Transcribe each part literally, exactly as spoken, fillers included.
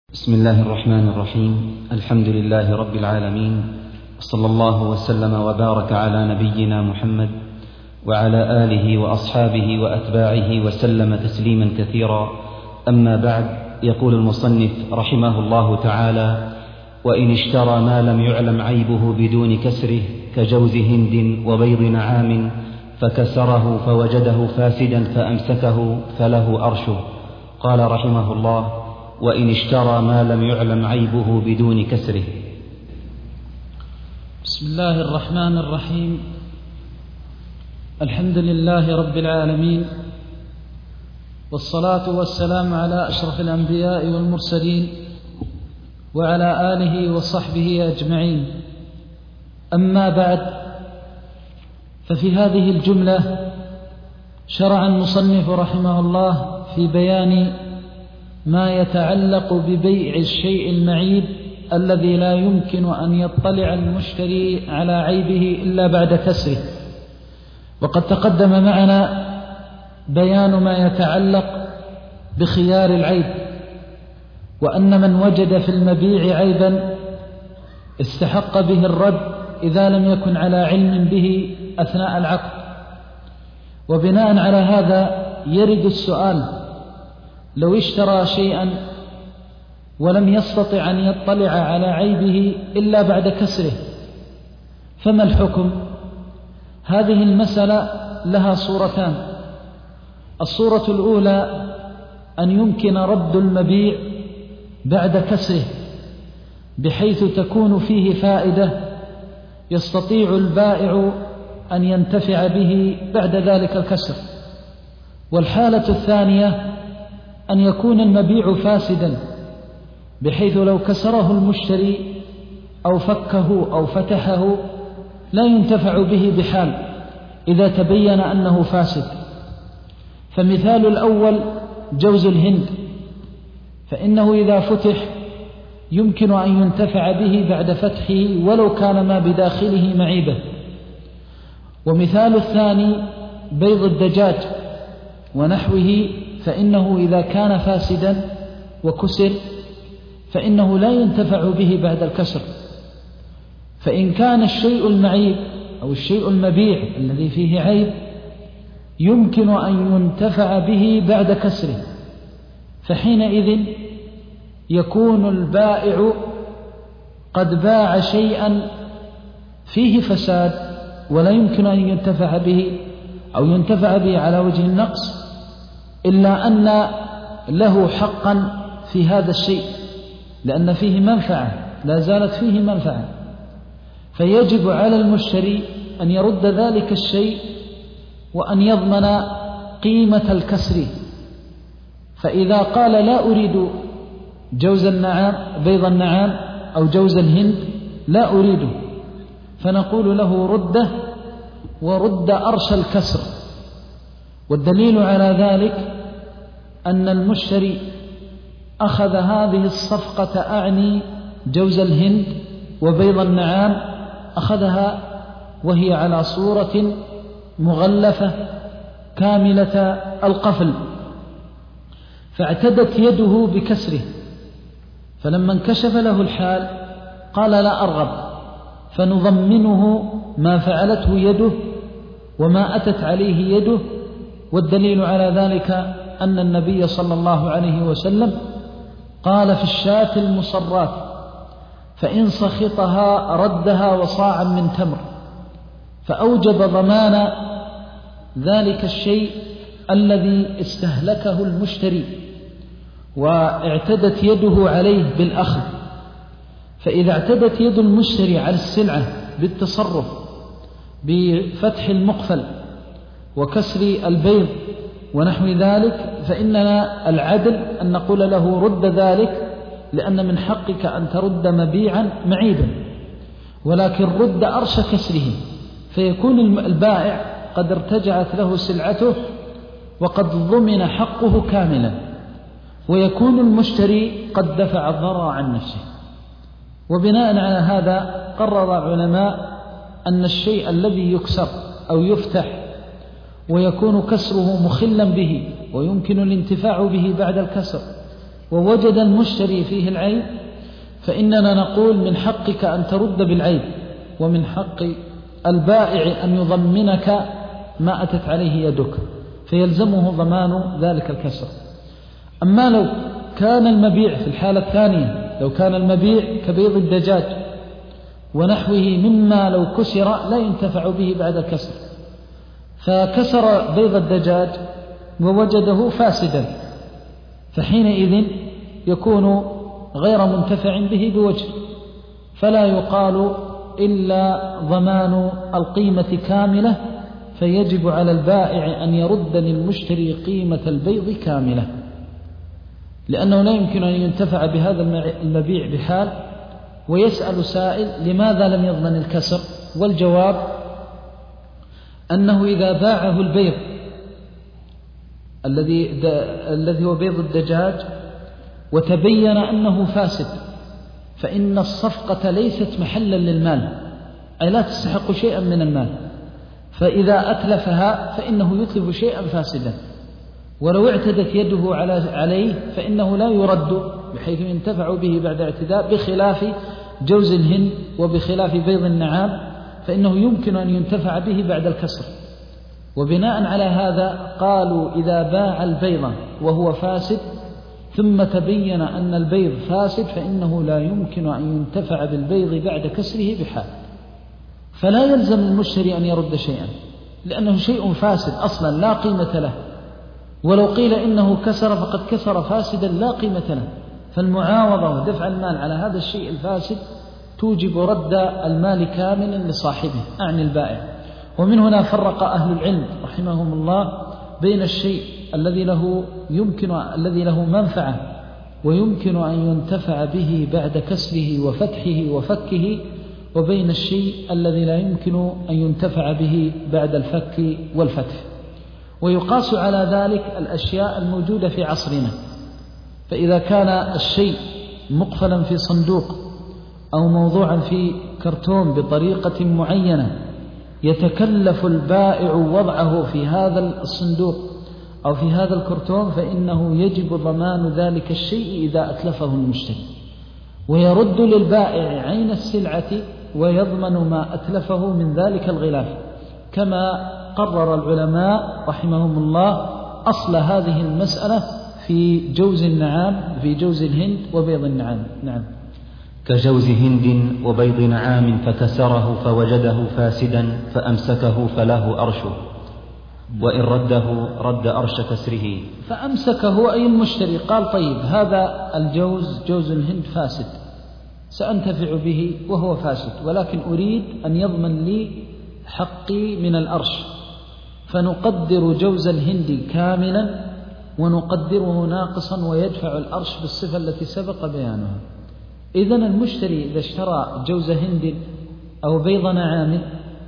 بسم الله الرحمن الرحيم. الحمد لله رب العالمين، صلى الله وسلم وبارك على نبينا محمد وعلى آله وأصحابه وأتباعه وسلم تسليما كثيرا. أما بعد، يقول المصنف رحمه الله تعالى: وإن اشترى ما لم يعلم عيبه بدون كسره كجوز هند وبيض نعام فكسره فوجده فاسدا فأمسكه فله أرشه. قال رحمه الله: وإن اشترى ما لم يعلم عيبه بدون كسره. بسم الله الرحمن الرحيم. الحمد لله رب العالمين، والصلاة والسلام على أشرف الأنبياء والمرسلين وعلى آله وصحبه أجمعين. أما بعد، ففي هذه الجملة شرع المصنف رحمه الله في بيان ما يتعلق ببيع الشيء المعيب الذي لا يمكن أن يطلع المشتري على عيبه إلا بعد كسره. وقد تقدم معنا بيان ما يتعلق بخيار العيب، وأن من وجد في المبيع عيبا استحق به الرد إذا لم يكن على علم به أثناء العقد. وبناء على هذا يرد السؤال: لو اشترى شيئا ولم يستطع أن يطلع على عيبه إلا بعد كسره فما الحكم؟ هذه المسألة لها صورتان. الصورة الأولى أن يمكن رد المبيع بعد كسره، بحيث تكون فيه فائدة يستطيع البائع أن ينتفع به بعد ذلك الكسر. والحالة الثانية أن يكون المبيع فاسدا، بحيث لو كسره المشتري أو فكه أو فتحه لا ينتفع به بحال إذا تبين أنه فاسد. فمثال الأول جوز الهند، فإنه إذا فتح يمكن أن ينتفع به بعد فتحه ولو كان ما بداخله معيبة. ومثال الثاني بيض الدجاج ونحوه، فإنه إذا كان فاسدا وكسر فإنه لا ينتفع به بعد الكسر. فإن كان الشيء المعيب أو الشيء المبيع الذي فيه عيب يمكن أن ينتفع به بعد كسره، فحينئذ يكون البائع قد باع شيئا فيه فساد ولا يمكن أن ينتفع به أو ينتفع به على وجه النقص، إلا أن له حقا في هذا الشيء، لأن فيه منفعة، لا زالت فيه منفعة. فيجب على المشتري أن يرد ذلك الشيء وأن يضمن قيمة الكسر. فإذا قال لا أريد جوز النعام بيض النعام أو جوز الهند، لا أريده، فنقول له رده ورد أرش الكسر. والدليل على ذلك أن المشتري أخذ هذه الصفقة، أعني جوز الهند وبيض النعام، أخذها وهي على صورة مغلفة كاملة القفل، فاعتدت يده بكسره، فلما انكشف له الحال قال لا أرغب، فنضمنه ما فعلته يده وما أتت عليه يده. والدليل على ذلك أن النبي صلى الله عليه وسلم قال في الشاة المصرات: فإن سخطها ردها وصاعا من تمر، فأوجب ضمان ذلك الشيء الذي استهلكه المشتري واعتدت يده عليه بالأخذ. فإذا اعتدت يد المشتري على السلعة بالتصرف بفتح المقفل وكسر البيض ونحو ذلك، فإننا العدل أن نقول له رد ذلك، لأن من حقك أن ترد مبيعا معيبا، ولكن رد أرش كسره، فيكون البائع قد ارتجعت له سلعته وقد ضمن حقه كاملا، ويكون المشتري قد دفع الضرر عن نفسه. وبناء على هذا قرر العلماء أن الشيء الذي يكسر أو يفتح ويكون كسره مخلا به ويمكن الانتفاع به بعد الكسر ووجد المشتري فيه العيب فإننا نقول من حقك أن ترد بالعيب، ومن حق البائع أن يضمنك ما أتت عليه يدك، فيلزمه ضمان ذلك الكسر. أما لو كان المبيع في الحالة الثانية، لو كان المبيع كبيض الدجاج ونحوه مما لو كسر لا ينتفع به بعد الكسر، فكسر بيض الدجاج ووجده فاسدا، فحينئذ يكون غير منتفع به بوجه، فلا يقال إلا ضمان القيمة كاملة، فيجب على البائع أن يرد للمشتري قيمة البيض كاملة، لأنه لا يمكن أن ينتفع بهذا المبيع بحال. ويسأل سائل لماذا لم يضمن الكسر؟ والجواب أنه إذا باعه البيض الذي الذي هو بيض الدجاج وتبين أنه فاسد، فإن الصفقة ليست محلا للمال، أي لا تستحق شيئا من المال، فإذا أتلفها فإنه يتلف شيئا فاسدا، ولو اعتدت يده عليه فإنه لا يرد بحيث ينتفع به بعد اعتداء، بخلاف جوز الهند وبخلاف بيض النعام فإنه يمكن أن ينتفع به بعد الكسر. وبناء على هذا قالوا إذا باع البيض وهو فاسد ثم تبين أن البيض فاسد فإنه لا يمكن أن ينتفع بالبيض بعد كسره بحال، فلا يلزم المشتري أن يرد شيئا، لأنه شيء فاسد أصلا لا قيمة له، ولو قيل إنه كسر فقد كسر فاسدا لا قيمة له، فالمعاوضة ودفع المال على هذا الشيء الفاسد توجب رد المال كاملا لصاحبه، أعني البائع. ومن هنا فرق أهل العلم رحمهم الله بين الشيء الذي له يمكن الذي له منفعة ويمكن أن ينتفع به بعد كسره وفتحه وفكه، وبين الشيء الذي لا يمكن أن ينتفع به بعد الفك والفتح. ويقاس على ذلك الأشياء الموجودة في عصرنا، فإذا كان الشيء مقفلا في صندوق أو موضوعا في كرتون بطريقة معينة يتكلف البائع وضعه في هذا الصندوق أو في هذا الكرتون، فإنه يجب ضمان ذلك الشيء إذا أتلفه المشتري، ويرد للبائع عين السلعة ويضمن ما أتلفه من ذلك الغلاف، كما قرر العلماء رحمهم الله أصل هذه المسألة في جوز النعام في جوز الهند وبيض النعام. نعم. كجوز هند وبيض نعام فكسره فوجده فاسدا فأمسكه فله أرشه، وإن رده رد أرش كسره. فأمسكه أي المشتري قال طيب هذا الجوز جوز الهند فاسد سأنتفع به وهو فاسد، ولكن أريد أن يضمن لي حقي من الأرش، فنقدر جوز الهند كاملا ونقدره ناقصا ويدفع الأرش بالصفة التي سبق بيانها. إذن المشتري إذا اشترى جوز هند أو بيض نعام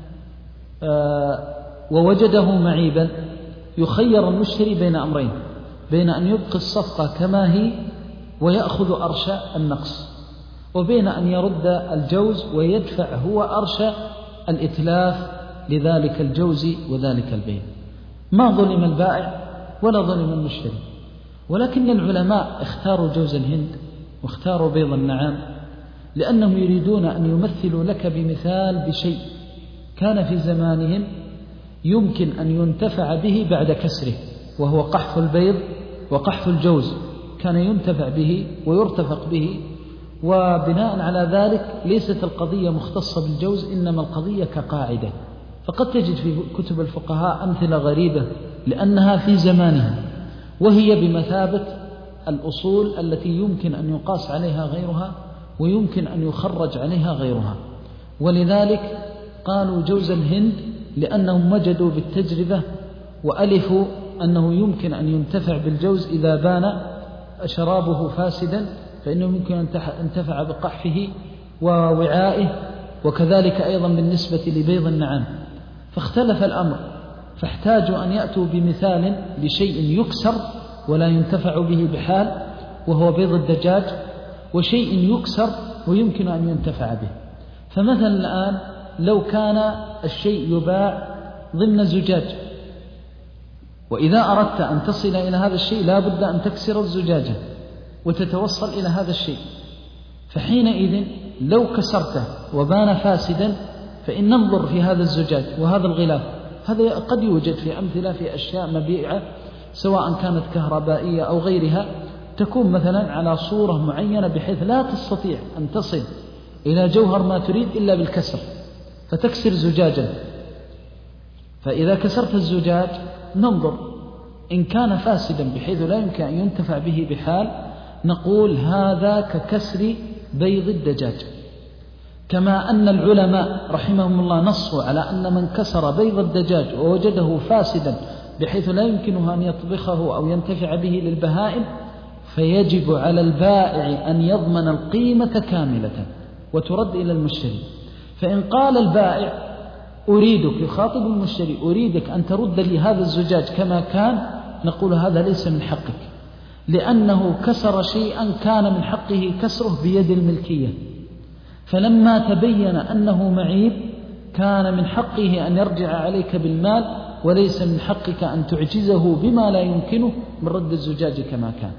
ووجده معيبا يخير المشتري بين أمرين، بين أن يبقي الصفقة كما هي ويأخذ أرش النقص، وبين أن يرد الجوز ويدفع هو أرش الإتلاف لذلك الجوز وذلك البيع. ما ظلم البائع ولا ظلم المشتري، ولكن العلماء اختاروا جوز الهند واختاروا بيض النعام لأنهم يريدون أن يمثلوا لك بمثال بشيء كان في زمانهم يمكن أن ينتفع به بعد كسره، وهو قحف البيض وقحف الجوز، كان ينتفع به ويرتفق به. وبناء على ذلك ليست القضية مختصة بالجوز، إنما القضية كقاعدة. فقد تجد في كتب الفقهاء أمثلة غريبة لأنها في زمانها، وهي بمثابة الأصول التي يمكن أن يقاس عليها غيرها ويمكن أن يخرج عليها غيرها. ولذلك قالوا جوز الهند لأنهم وجدوا بالتجربة وألفوا أنه يمكن أن ينتفع بالجوز إذا بان شرابه فاسدا، فإنه يمكن أن ينتفع بقحفه ووعائه، وكذلك أيضا بالنسبة لبيض النعام. فاختلف الأمر، فاحتاجوا أن يأتوا بمثال لشيء يكسر ولا ينتفع به بحال، وهو بيض الدجاج، وشيء يكسر ويمكن أن ينتفع به. فمثلا الآن لو كان الشيء يباع ضمن زجاج، وإذا أردت أن تصل إلى هذا الشيء لا بد أن تكسر الزجاجة، وتتوصل إلى هذا الشيء. فحينئذ لو كسرته وبان فاسدا فإن ننظر في هذا الزجاج وهذا الغلاف، هذا قد يوجد في أمثلة في أشياء مبيعة سواء كانت كهربائية أو غيرها، تكون مثلا على صورة معينة بحيث لا تستطيع أن تصل إلى جوهر ما تريد إلا بالكسر، فتكسر زجاجا. فإذا كسرت الزجاج ننظر إن كان فاسدا بحيث لا يمكن أن ينتفع به بحال، نقول هذا ككسر بيض الدجاج. كما أن العلماء رحمهم الله نصوا على أن من كسر بيض الدجاج ووجده فاسدا بحيث لا يمكنه أن يطبخه أو ينتفع به للبهائم، فيجب على البائع أن يضمن القيمة كاملة وترد إلى المشتري. فإن قال البائع أريدك، يخاطب المشتري، أريدك أن ترد لي هذا الزجاج كما كان، نقول هذا ليس من حقك، لأنه كسر شيئا كان من حقه كسره بيد الملكية، فلما تبين أنه معيب كان من حقه أن يرجع عليك بالمال، وليس من حقك أن تعجزه بما لا يمكنه من رد الزجاج كما كان.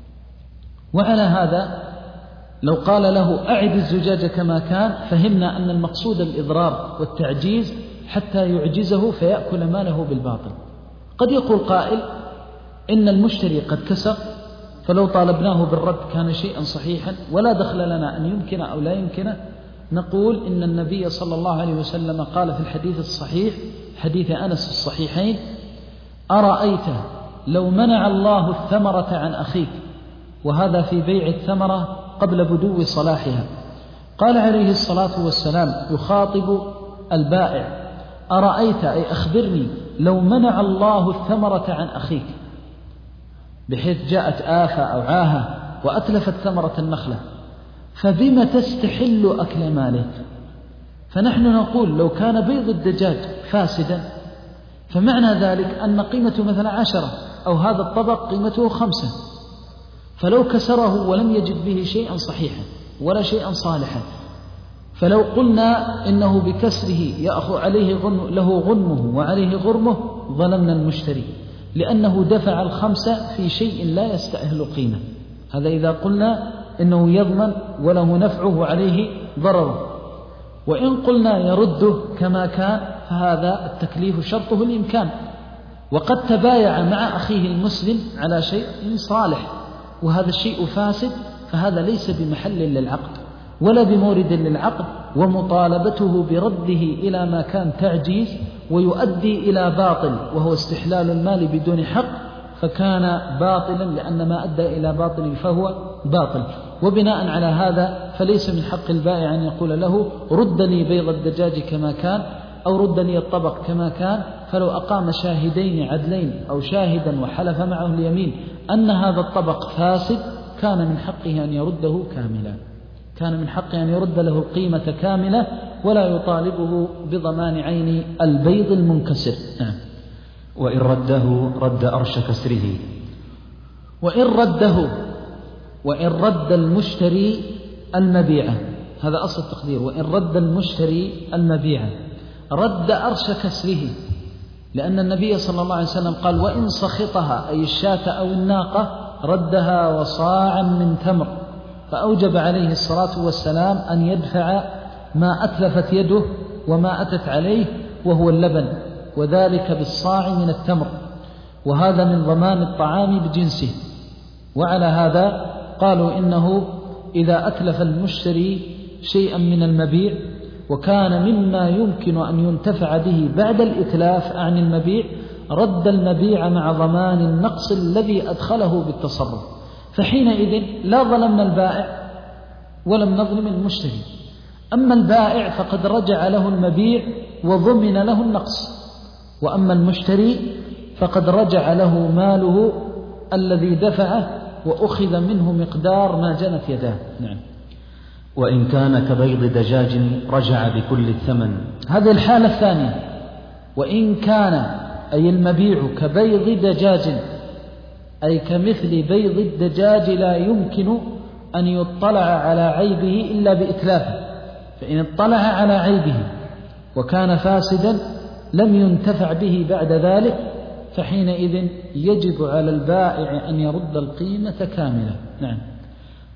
وعلى هذا لو قال له أعد الزجاج كما كان، فهمنا أن المقصود الإضرار والتعجيز حتى يعجزه فيأكل ماله بالباطل. قد يقول قائل إن المشتري قد كسر، فلو طالبناه بالرد كان شيئا صحيحا ولا دخل لنا أن يمكن أو لا يمكن. نقول إن النبي صلى الله عليه وسلم قال في الحديث الصحيح، حديث أنس الصحيحين: أرأيت لو منع الله الثمرة عن أخيك، وهذا في بيع الثمرة قبل بدو صلاحها. قال عليه الصلاة والسلام يخاطب البائع: أرأيت أي أخبرني لو منع الله الثمرة عن أخيك، بحيث جاءت آفة أو عاهة وأتلفت ثمرة النخلة، فبما تستحل أكل ماله؟ فنحن نقول لو كان بيض الدجاج فاسدا فمعنى ذلك أن قيمته مثلا عشرة، أو هذا الطبق قيمته خمسة، فلو كسره ولم يجد به شيئا صحيحا ولا شيئا صالحا، فلو قلنا إنه بكسره يأخذ عليه غنم له غنمه وعليه غرمه، ظلمنا المشتري، لأنه دفع الخمسة في شيء لا يستأهل قيمة. هذا إذا قلنا إنه يضمن وله نفعه وعليه ضرره. وإن قلنا يرده كما كان، فهذا التكليف شرطه الإمكان، وقد تبايع مع أخيه المسلم على شيء صالح وهذا الشيء فاسد، فهذا ليس بمحل للعقد ولا بمورد للعقد، ومطالبته برده إلى ما كان تعجيز ويؤدي إلى باطل وهو استحلال المال بدون حق، فكان باطلا، لأن ما أدى إلى باطل فهو باطل. وبناء على هذا فليس من حق البائع أن يقول له رد لي بيض الدجاج كما كان أو رد لي الطبق كما كان. فلو أقام شاهدين عدلين أو شاهدا وحلف معه اليمين أن هذا الطبق فاسد، كان من حقه أن يرده كاملا، كان من حقه أن يرد له القيمة كاملة، ولا يطالبه بضمان عين البيض المنكسر. نعم. وإن رده رد أرش كسره. وإن رده وإن رد المشتري المبيعة، هذا أصل التقدير، وإن رد المشتري المبيعة رد أرش كسره، لأن النبي صلى الله عليه وسلم قال: وإن سخطها أي الشاة أو الناقة ردها وصاعا من تمر، فأوجب عليه الصلاة والسلام أن يدفع ما أتلفت يده وما أتت عليه وهو اللبن، وذلك بالصاع من التمر، وهذا من ضمان الطعام بجنسه. وعلى هذا قالوا إنه إذا أتلف المشتري شيئا من المبيع وكان مما يمكن أن ينتفع به بعد الإتلاف عن المبيع، رد المبيع مع ضمان النقص الذي أدخله بالتصرف، فحينئذ لا ظلمنا البائع ولم نظلم المشتري. أما البائع فقد رجع له المبيع وضمن له النقص، وأما المشتري فقد رجع له ماله الذي دفعه وأخذ منه مقدار ما جنت يداه. نعم. وإن كان كبيض دجاج رجع بكل الثمن. هذه الحالة الثانية. وإن كان أي المبيع كبيض دجاج، أي كمثل بيض الدجاج لا يمكن أن يطلع على عيبه إلا بإتلافه، فإن اطلع على عيبه وكان فاسدا لم ينتفع به بعد ذلك، فحينئذ يجب على البائع أن يرد القيمة كاملة. نعم.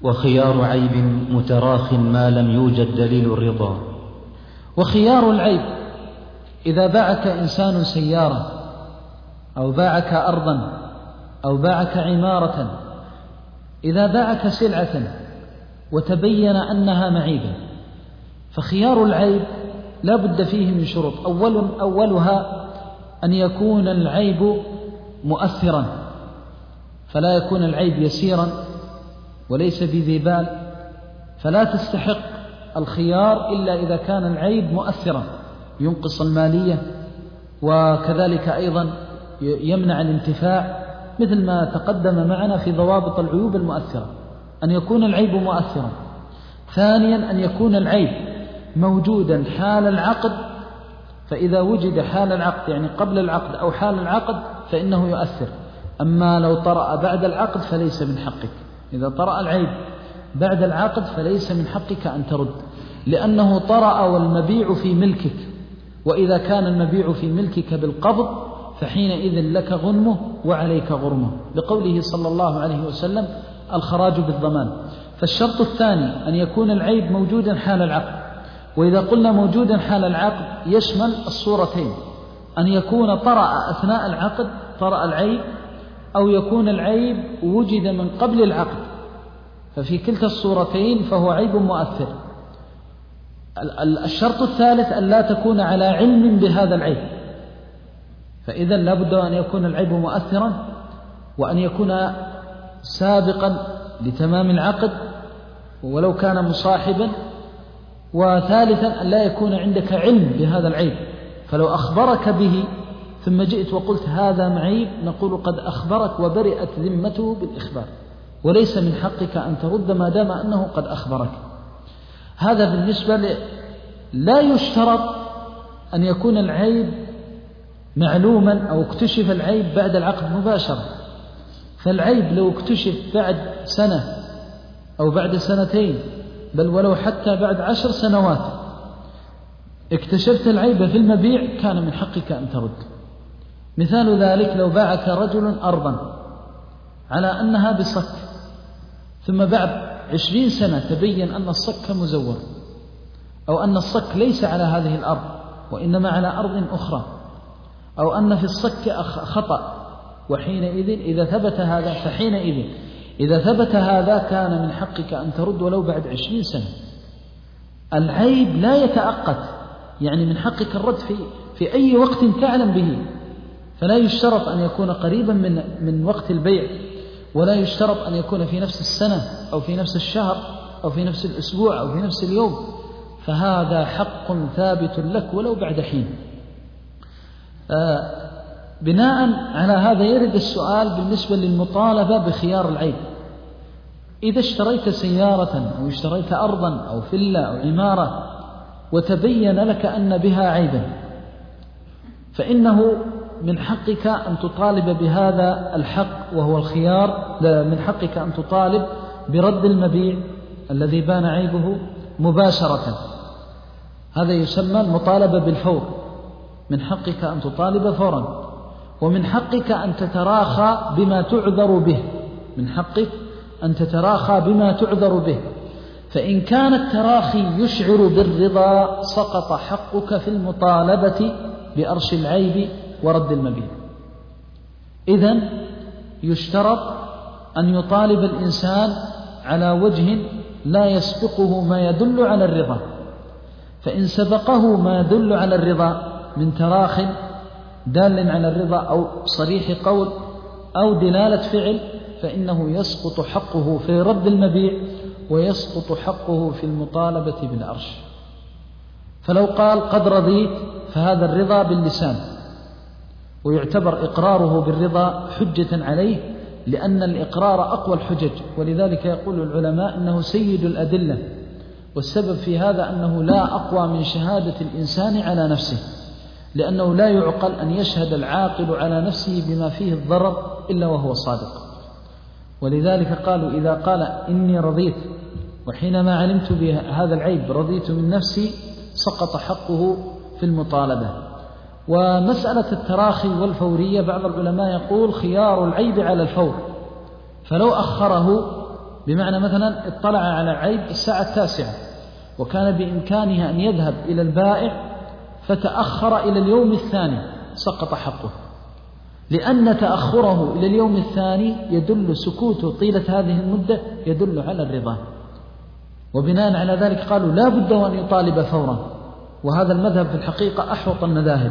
وخيار عيب متراخ ما لم يوجد دليل الرضا. وخيار العيب إذا باعك إنسان سيارة أو باعك أرضا أو باعك عمارة، إذا باعك سلعة وتبين أنها معيبة، فخيار العيب لا بد فيه من شروط. أول أولها أن يكون العيب مؤثرا، فلا يكون العيب يسيرا وليس بذي بال، فلا تستحق الخيار إلا إذا كان العيب مؤثرا ينقص المالية، وكذلك أيضا يمنع الانتفاع، مثل ما تقدم معنا في ضوابط العيوب المؤثرة، أن يكون العيب مؤثرا. ثانيا أن يكون العيب موجودا حال العقد، فإذا وجد حال العقد يعني قبل العقد أو حال العقد فإنه يؤثر. أما لو طرأ بعد العقد فليس من حقك. إذا طرأ العيب بعد العقد فليس من حقك أن ترد، لأنه طرأ والمبيع في ملكك، وإذا كان المبيع في ملكك بالقبض فحينئذ لك غنمه وعليك غرمه، لقوله صلى الله عليه وسلم الخراج بالضمان. فالشرط الثاني أن يكون العيب موجودا حال العقد. وإذا قلنا موجودا حال العقد يشمل الصورتين، أن يكون طرأ أثناء العقد طرأ العيب، أو يكون العيب وجد من قبل العقد، ففي كلتا الصورتين فهو عيب مؤثر. الشرط الثالث أن لا تكون على علم بهذا العيب، فإذا لا بد أن يكون العيب مؤثرا، وأن يكون سابقا لتمام العقد ولو كان مصاحبا. وثالثا أن لا يكون عندك علم بهذا العيب، فلو أخبرك به ثم جئت وقلت هذا معيب نقول قد أخبرك وبرئت ذمته بالإخبار، وليس من حقك أن ترد ما دام أنه قد أخبرك. هذا بالنسبة ل... لا يشترط أن يكون العيب معلوما أو اكتشف العيب بعد العقد مباشرة، فالعيب لو اكتشف بعد سنة أو بعد سنتين بل ولو حتى بعد عشر سنوات اكتشفت العيب في المبيع كان من حقك أن ترد. مثال ذلك لو باعك رجل أرضا على أنها بصك، ثم بعد عشرين سنة تبين أن الصك مزور، أو أن الصك ليس على هذه الأرض وإنما على أرض أخرى، أو أن في الصك خطأ، وحينئذ إذا ثبت هذا فحينئذ إذا ثبت هذا كان من حقك أن ترد ولو بعد عشرين سنة. العيب لا يتأقت، يعني من حقك الرد في, في أي وقت تعلم به، فلا يشترط أن يكون قريبا من, من وقت البيع، ولا يشترط أن يكون في نفس السنة أو في نفس الشهر أو في نفس الأسبوع أو في نفس اليوم، فهذا حق ثابت لك ولو بعد حين. آه بناء على هذا يرد السؤال بالنسبة للمطالبة بخيار العيب. إذا اشتريت سيارة أو اشتريت أرضا أو فيلا أو عمارة وتبين لك أن بها عيبا، فإنه من حقك أن تطالب بهذا الحق وهو الخيار، من حقك أن تطالب برد المبيع الذي بان عيبه مباشرة. هذا يسمى المطالبة بالفور، من حقك أن تطالب فورا، ومن حقك أن تتراخى بما تعذر به، من حقك أن تتراخى بما تعذر به. فإن كان التراخي يشعر بالرضا سقط حقك في المطالبة بأرش العيب ورد المبيع. إذن يشترط أن يطالب الإنسان على وجه لا يسبقه ما يدل على الرضا، فإن سبقه ما يدل على الرضا من تراخ دال على الرضا أو صريح قول أو دلالة فعل فإنه يسقط حقه في رد المبيع ويسقط حقه في المطالبة بالعرش. فلو قال قد رضيت فهذا الرضا باللسان، ويعتبر إقراره بالرضا حجة عليه، لأن الإقرار أقوى الحجج، ولذلك يقول العلماء إنه سيد الأدلة. والسبب في هذا أنه لا أقوى من شهادة الإنسان على نفسه، لأنه لا يعقل أن يشهد العاقل على نفسه بما فيه الضرر إلا وهو صادق. ولذلك قالوا إذا قال إني رضيت وحينما علمت بهذا العيب رضيت من نفسي سقط حقه في المطالبة. ومسألة التراخي والفورية بعض العلماء يقول خيار العيب على الفور، فلو أخره بمعنى مثلا اطلع على عيب الساعة التاسعة وكان بإمكانها أن يذهب إلى البائع فتأخر إلى اليوم الثاني سقط حقه، لأن تأخره إلى اليوم الثاني يدل سكوته طيلة هذه المدة يدل على الرضا، وبناء على ذلك قالوا لا بد أن يطالب فورا، وهذا المذهب في الحقيقة أحوط المذاهب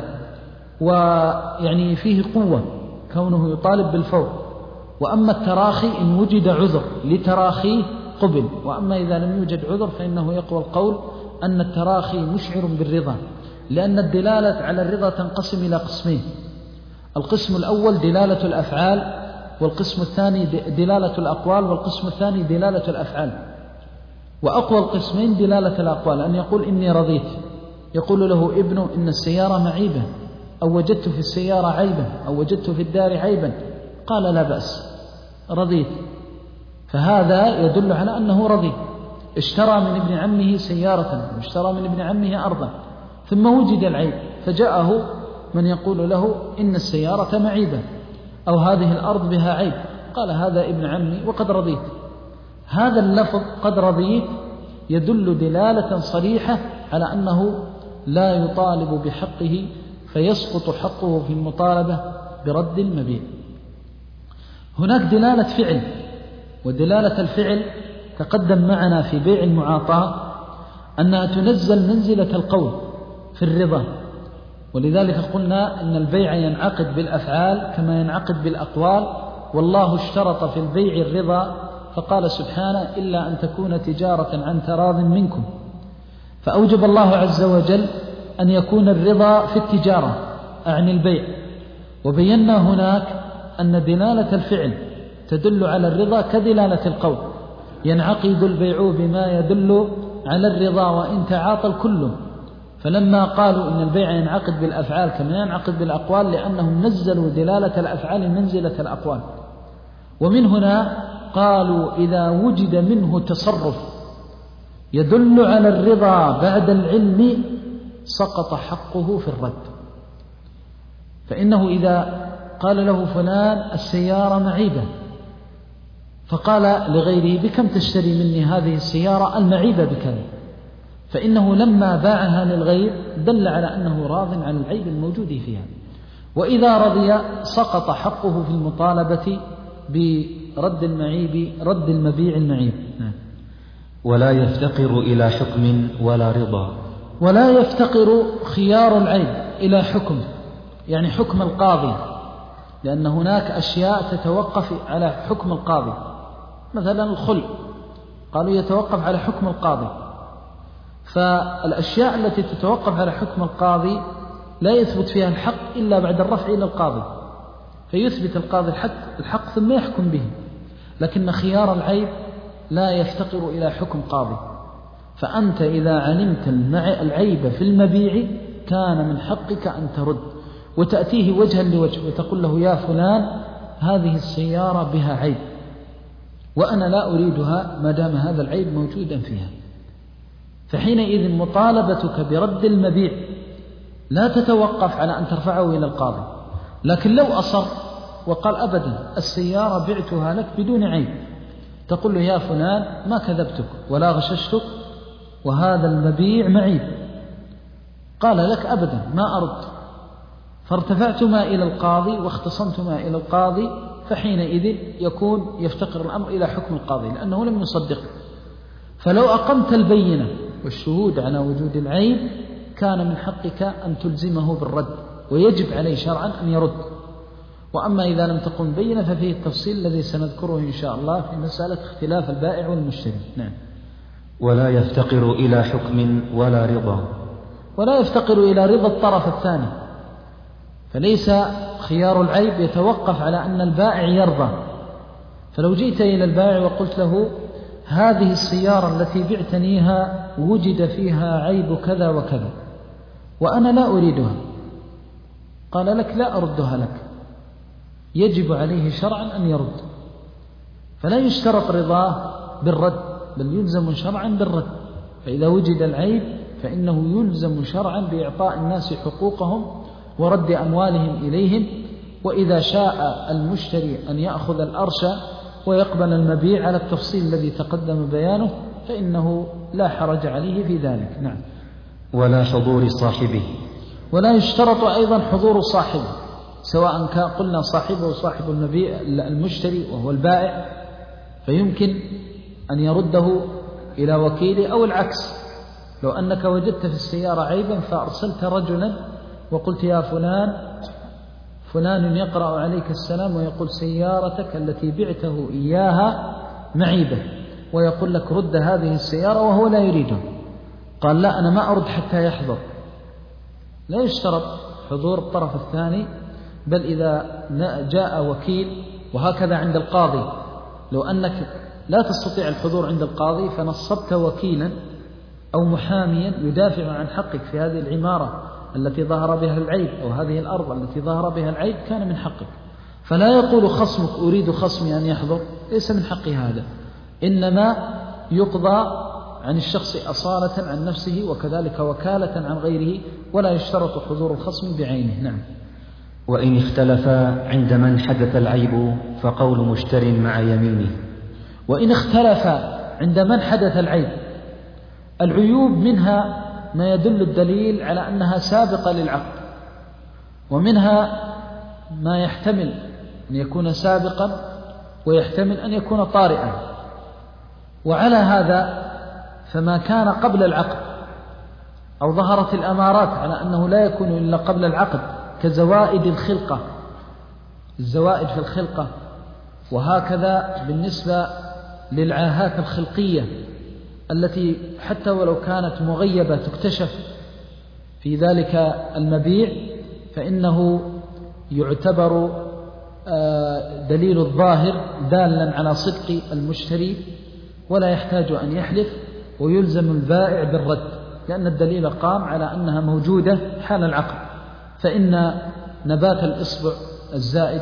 ويعني فيه قوة كونه يطالب بالفور. وأما التراخي إن وجد عذر لتراخيه قبل، وأما إذا لم يوجد عذر فإنه يقوى القول أن التراخي مشعر بالرضا، لأن الدلالة على الرضا تنقسم إلى قسمين: القسم الأول دلالة الأفعال، والقسم الثاني دلالة الأقوال، والقسم الثاني دلالة الأفعال. وأقوى القسمين دلالة الأقوال، أن يقول إني رضيت، يقول له ابنه إن السيارة معيبة، أو وجدت في السيارة عيبا، أو وجدت في الدار عيبا، قال لا بأس رضيت، فهذا يدل على أنه رضي. اشترى من ابن عمه سيارة واشترى من ابن عمه أرضا، ثم وجد العيب فجاءه من يقول له إن السيارة معيبة أو هذه الأرض بها عيب، قال هذا ابن عمي وقد رضيت. هذا اللفظ قد رضيت يدل دلالة صريحة على أنه لا يطالب بحقه فيسقط حقه في المطالبة برد المبيع. هناك دلالة فعل، ودلالة الفعل تقدم معنا في بيع المعاطاة أنها تنزل منزلة القول في الرضا، ولذلك قلنا إن البيع ينعقد بالأفعال كما ينعقد بالأقوال، والله اشترط في البيع الرضا فقال سبحانه إلا أن تكون تجارة عن تراض منكم، فأوجب الله عز وجل أن يكون الرضا في التجارة أعني البيع. وبينا هناك أن دلالة الفعل تدل على الرضا كدلالة القول، ينعقد البيع بما يدل على الرضا وإن تعاطى الكل. فلما قالوا إن البيع ينعقد بالأفعال كما ينعقد بالأقوال لأنهم نزلوا دلالة الأفعال منزلة الأقوال. ومن هنا قالوا إذا وجد منه تصرف يدل على الرضا بعد العلم سقط حقه في الرد. فإنه إذا قال له فلان السيارة معيبة، فقال لغيره بكم تشتري مني هذه السيارة المعيبة بكذا، فإنه لما باعها للغير دل على أنه راض عن العيب الموجود فيها. وإذا رضي سقط حقه في المطالبة برد المعيب رد المبيع المعيب. ولا يفتقر إلى حكم ولا رضا. ولا يفتقر خيار العيب إلى حكم، يعني حكم القاضي، لأن هناك أشياء تتوقف على حكم القاضي، مثلا الخلع قالوا يتوقف على حكم القاضي. فالأشياء التي تتوقف على حكم القاضي لا يثبت فيها الحق إلا بعد الرفع إلى القاضي، فيثبت القاضي الحق, الحق ثم يحكم به. لكن خيار العيب لا يفتقر إلى حكم قاضي، فأنت إذا علمت العيب في المبيع كان من حقك أن ترد وتأتيه وجها لوجه وتقول له يا فلان هذه السيارة بها عيب وأنا لا أريدها ما دام هذا العيب موجودا فيها. فحينئذ مطالبتك برد المبيع لا تتوقف على أن ترفعه إلى القاضي. لكن لو أصر وقال أبدا السيارة بعتها لك بدون عيب، تقول له يا فلان ما كذبتك ولا غششتك وهذا المبيع معيب، قال لك أبدا ما أرد، فارتفعتما إلى القاضي واختصمتما إلى القاضي، فحينئذ يكون يفتقر الأمر إلى حكم القاضي لأنه لم يصدق. فلو أقمت البينة والشهود على وجود العيب كان من حقك أن تلزمه بالرد ويجب عليه شرعا أن يرد. وأما إذا لم تقم بينة ففيه التفصيل الذي سنذكره إن شاء الله في مسألة اختلاف البائع والمشتري. نعم. ولا يفتقر إلى حكم ولا رضا. ولا يفتقر إلى رضا الطرف الثاني، فليس خيار العيب يتوقف على أن البائع يرضى. فلو جئت إلى البائع وقلت له هذه السيارة التي بعتنيها وجد فيها عيب كذا وكذا وأنا لا أريدها، قال لك لا أردها لك، يجب عليه شرعا أن يرد. فلا يشترط رضاه بالرد بل يلزم شرعا بالرد. فإذا وجد العيب فإنه يلزم شرعا بإعطاء الناس حقوقهم ورد أموالهم إليهم. وإذا شاء المشتري أن يأخذ الأرش ويقبل المبيع على التفصيل الذي تقدم بيانه فإنه لا حرج عليه في ذلك. نعم. ولا حضور صاحبه، ولا يشترط أيضا حضور صاحبه، سواء كان قلنا صاحبه صاحب المبيع المشتري وهو البائع فيمكن أن يرده إلى وكيله، أو العكس، لو أنك وجدت في السيارة عيبا فأرسلت رجلا وقلت يا فلان فلان يقرأ عليك السلام ويقول سيارتك التي بعته إياها معيبة، ويقول لك رد هذه السيارة وهو لا يريده، قال لا أنا ما أرد حتى يحضر، لا يشترط حضور الطرف الثاني، بل إذا جاء وكيل، وهكذا عند القاضي، لو أنك لا تستطيع الحضور عند القاضي فنصبت وكيلا أو محاميا يدافع عن حقك في هذه العمارة التي ظهر بها العيب أو هذه الأرض التي ظهر بها العيب، كان من حقك. فلا يقول خصمك أريد خصمي أن يحضر، ليس من حقي هذا، إنما يقضى عن الشخص أصالة عن نفسه، وكذلك وكالة عن غيره، ولا يشترط حضور الخصم بعينه. نعم. وإن اختلف عند من حدث العيب فقول مشتر مع يمينه. وإن اختلف عند من حدث العيب، العيوب منها ما يدل الدليل على أنها سابقة للعقد، ومنها ما يحتمل أن يكون سابقا ويحتمل أن يكون طارئا. وعلى هذا فما كان قبل العقد أو ظهرت الأمارات على أنه لا يكون إلا قبل العقد كزوائد الخلقة، الزوائد في الخلقة، وهكذا بالنسبة للعاهات الخلقية التي حتى ولو كانت مغيبة تكتشف في ذلك المبيع، فإنه يعتبر دليل الظاهر دالا على صدق المشتري، ولا يحتاج أن يحلف، ويلزم البائع بالرد، لأن الدليل قام على أنها موجودة حال العقد. فإن نبات الإصبع الزائد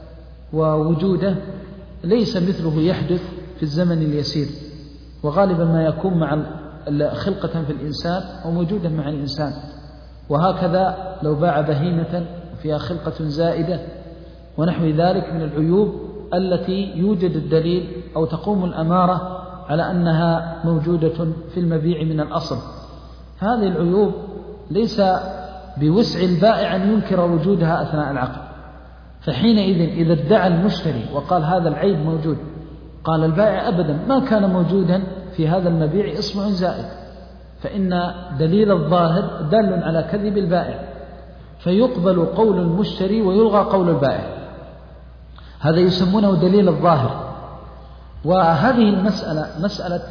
ووجوده ليس مثله يحدث في الزمن اليسير، وغالبا ما يكون مع خلقة في الإنسان وموجودا مع الإنسان. وهكذا لو باع بهيمة فيها خلقة زائدة ونحو ذلك من العيوب التي يوجد الدليل أو تقوم الأمارة على أنها موجودة في المبيع من الأصل، فهذه العيوب ليس بوسع البائع أن ينكر وجودها أثناء العقد. فحينئذ إذا ادعى المشتري وقال هذا العيب موجود، قال البائع أبدا ما كان موجودا في هذا المبيع إصبع زائد، فإن دليل الظاهر دال على كذب البائع، فيقبل قول المشتري ويلغى قول البائع، هذا يسمونه دليل الظاهر. وهذه المسألة مسألة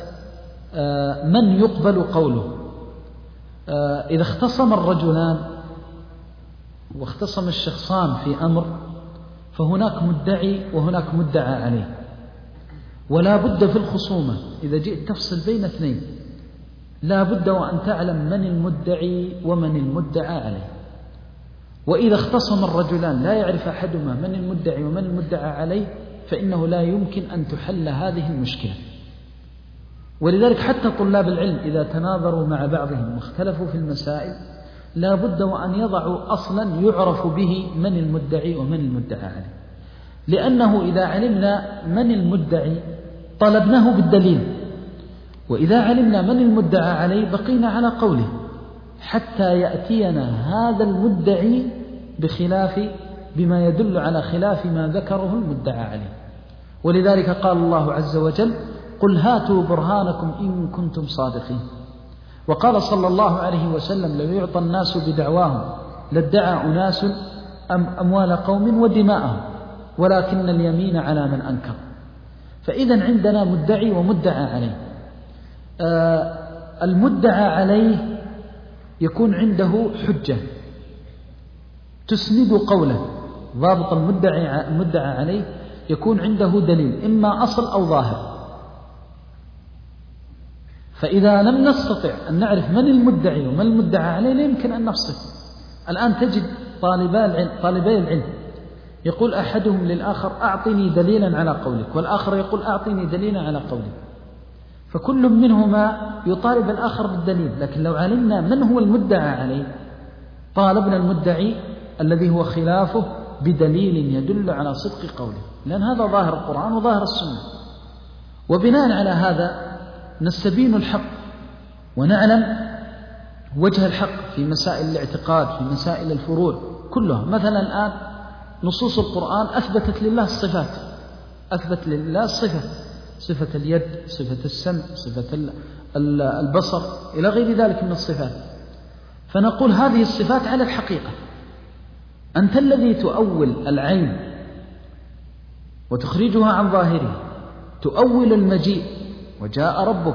من يقبل قوله. إذا اختصم الرجلان واختصم الشخصان في أمر فهناك مدعي وهناك مدعى عليه، ولا بد في الخصومة إذا جئت تفصل بين اثنين لا بد وأن تعلم من المدعي ومن المدعى عليه. وإذا اختصم الرجلان لا يعرف أحدهما من المدعي ومن المدعى عليه فإنه لا يمكن أن تحل هذه المشكلة. ولذلك حتى طلاب العلم إذا تناظروا مع بعضهم واختلفوا في المسائل لا بد وأن يضعوا أصلا يعرف به من المدعي ومن المدعى عليه، لأنه إذا علمنا من المدعي طلبناه بالدليل، وإذا علمنا من المدعى عليه بقينا على قوله حتى يأتينا هذا المدعي بخلاف بما يدل على خلاف ما ذكره المدعى عليه. ولذلك قال الله عز وجل قل هاتوا برهانكم إن كنتم صادقين. وقال صلى الله عليه وسلم لو يعطى الناس بدعواهم لادعى أناس أم أموال قوم ودماءهم ولكن اليمين على من أنكر. فإذا عندنا مدعي ومدعى عليه. آه المدعى عليه يكون عنده حجة تسند قوله، ضابط المدعي المدعى عليه يكون عنده دليل إما أصل أو ظاهر. فإذا لم نستطع أن نعرف من المدعي ومن المدعى عليه لا يمكن أن نفصل. الآن تجد طالبي العلم يقول أحدهم للآخر أعطني دليلا على قولك، والآخر يقول أعطني دليلا على قولك، فكل منهما يطالب الآخر بالدليل. لكن لو علمنا من هو المدعى عليه طالبنا المدعي الذي هو خلافه بدليل يدل على صدق قوله، لأن هذا ظاهر القرآن وظاهر السنة. وبناء على هذا نستبين الحق ونعلم وجه الحق في مسائل الاعتقاد، في مسائل الفروع كلها. مثلا الآن نصوص القرآن أثبتت لله الصفات، أثبت لله الصفة، صفة اليد، صفة السمع، صفة البصر، إلى غير ذلك من الصفات. فنقول هذه الصفات على الحقيقة. أنت الذي تؤول العين وتخرجها عن ظاهره، تؤول المجيء وجاء ربك،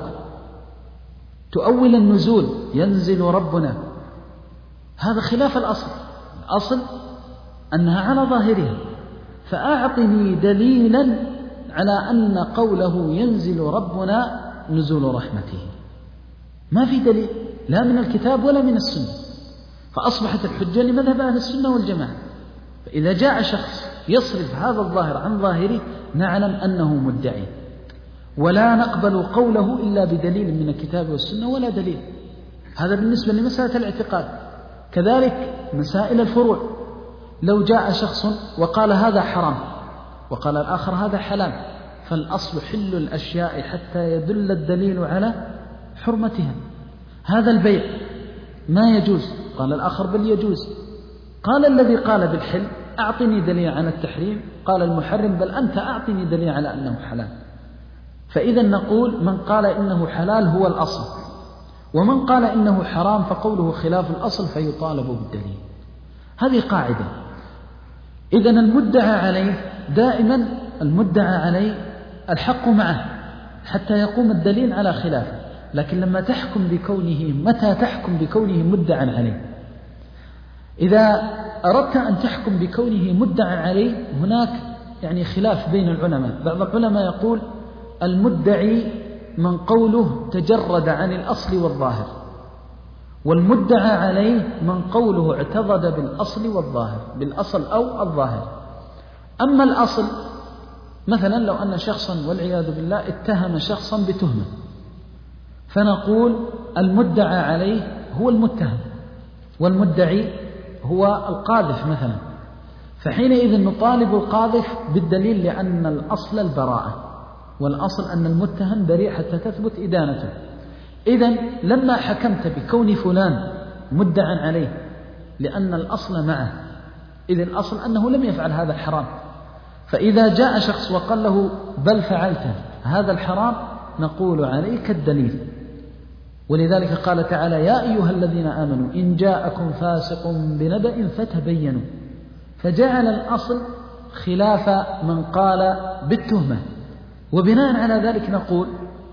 تؤول النزول ينزل ربنا، هذا خلاف الأصل. الأصل أنها على ظاهرها. فأعطني دليلا على أن قوله ينزل ربنا نزول رحمته. ما في دليل لا من الكتاب ولا من السنة، فأصبحت الحجة لمذهب أهل السنة والجماعة. فإذا جاء شخص يصرف هذا الظاهر عن ظاهره نعلم أنه مدعي، ولا نقبل قوله إلا بدليل من الكتاب والسنة ولا دليل. هذا بالنسبة لمسألة الاعتقاد. كذلك مسائل الفروع، لو جاء شخص وقال هذا حرام وقال الآخر هذا حلال، فالأصل حل الأشياء حتى يدل الدليل على حرمتها. هذا البيع ما يجوز، قال الآخر بل يجوز. قال الذي قال بالحل أعطني دليل على التحريم، قال المحرم بل أنت أعطني دليل على أنه حلال. فإذا نقول من قال إنه حلال هو الأصل، ومن قال إنه حرام فقوله خلاف الأصل فيطالب بالدليل. هذه قاعدة. إذن المدعى عليه دائما المدعى عليه الحق معه حتى يقوم الدليل على خلافه. لكن لما تحكم بكونه، متى تحكم بكونه مدعى عليه؟ إذا أردت أن تحكم بكونه مدعى عليه هناك يعني خلاف بين العلماء. بعض العلماء يقول المدعي من قوله تجرد عن الأصل والظاهر، والمدعى عليه من قوله اعتضد بالأصل والظاهر، بالأصل أو الظاهر. أما الأصل مثلا لو أن شخصا والعياذ بالله اتهم شخصا بتهمة، فنقول المدعى عليه هو المتهم والمدعي هو القاذف مثلا، فحينئذ نطالب القاذف بالدليل لأن الأصل البراءة، والأصل أن المتهم بريء حتى تثبت إدانته. إذن لما حكمت بكون فلان مدعى عليه لأن الأصل معه، إذن الأصل أنه لم يفعل هذا الحرام، فإذا جاء شخص وقال له بل فعلت هذا الحرام نقول عليك الدليل. ولذلك قال تعالى يا أيها الذين آمنوا إن جاءكم فاسق بنبأ فتبينوا، فجعل الأصل خلاف من قال بالتهمة. وبناء على ذلك نقول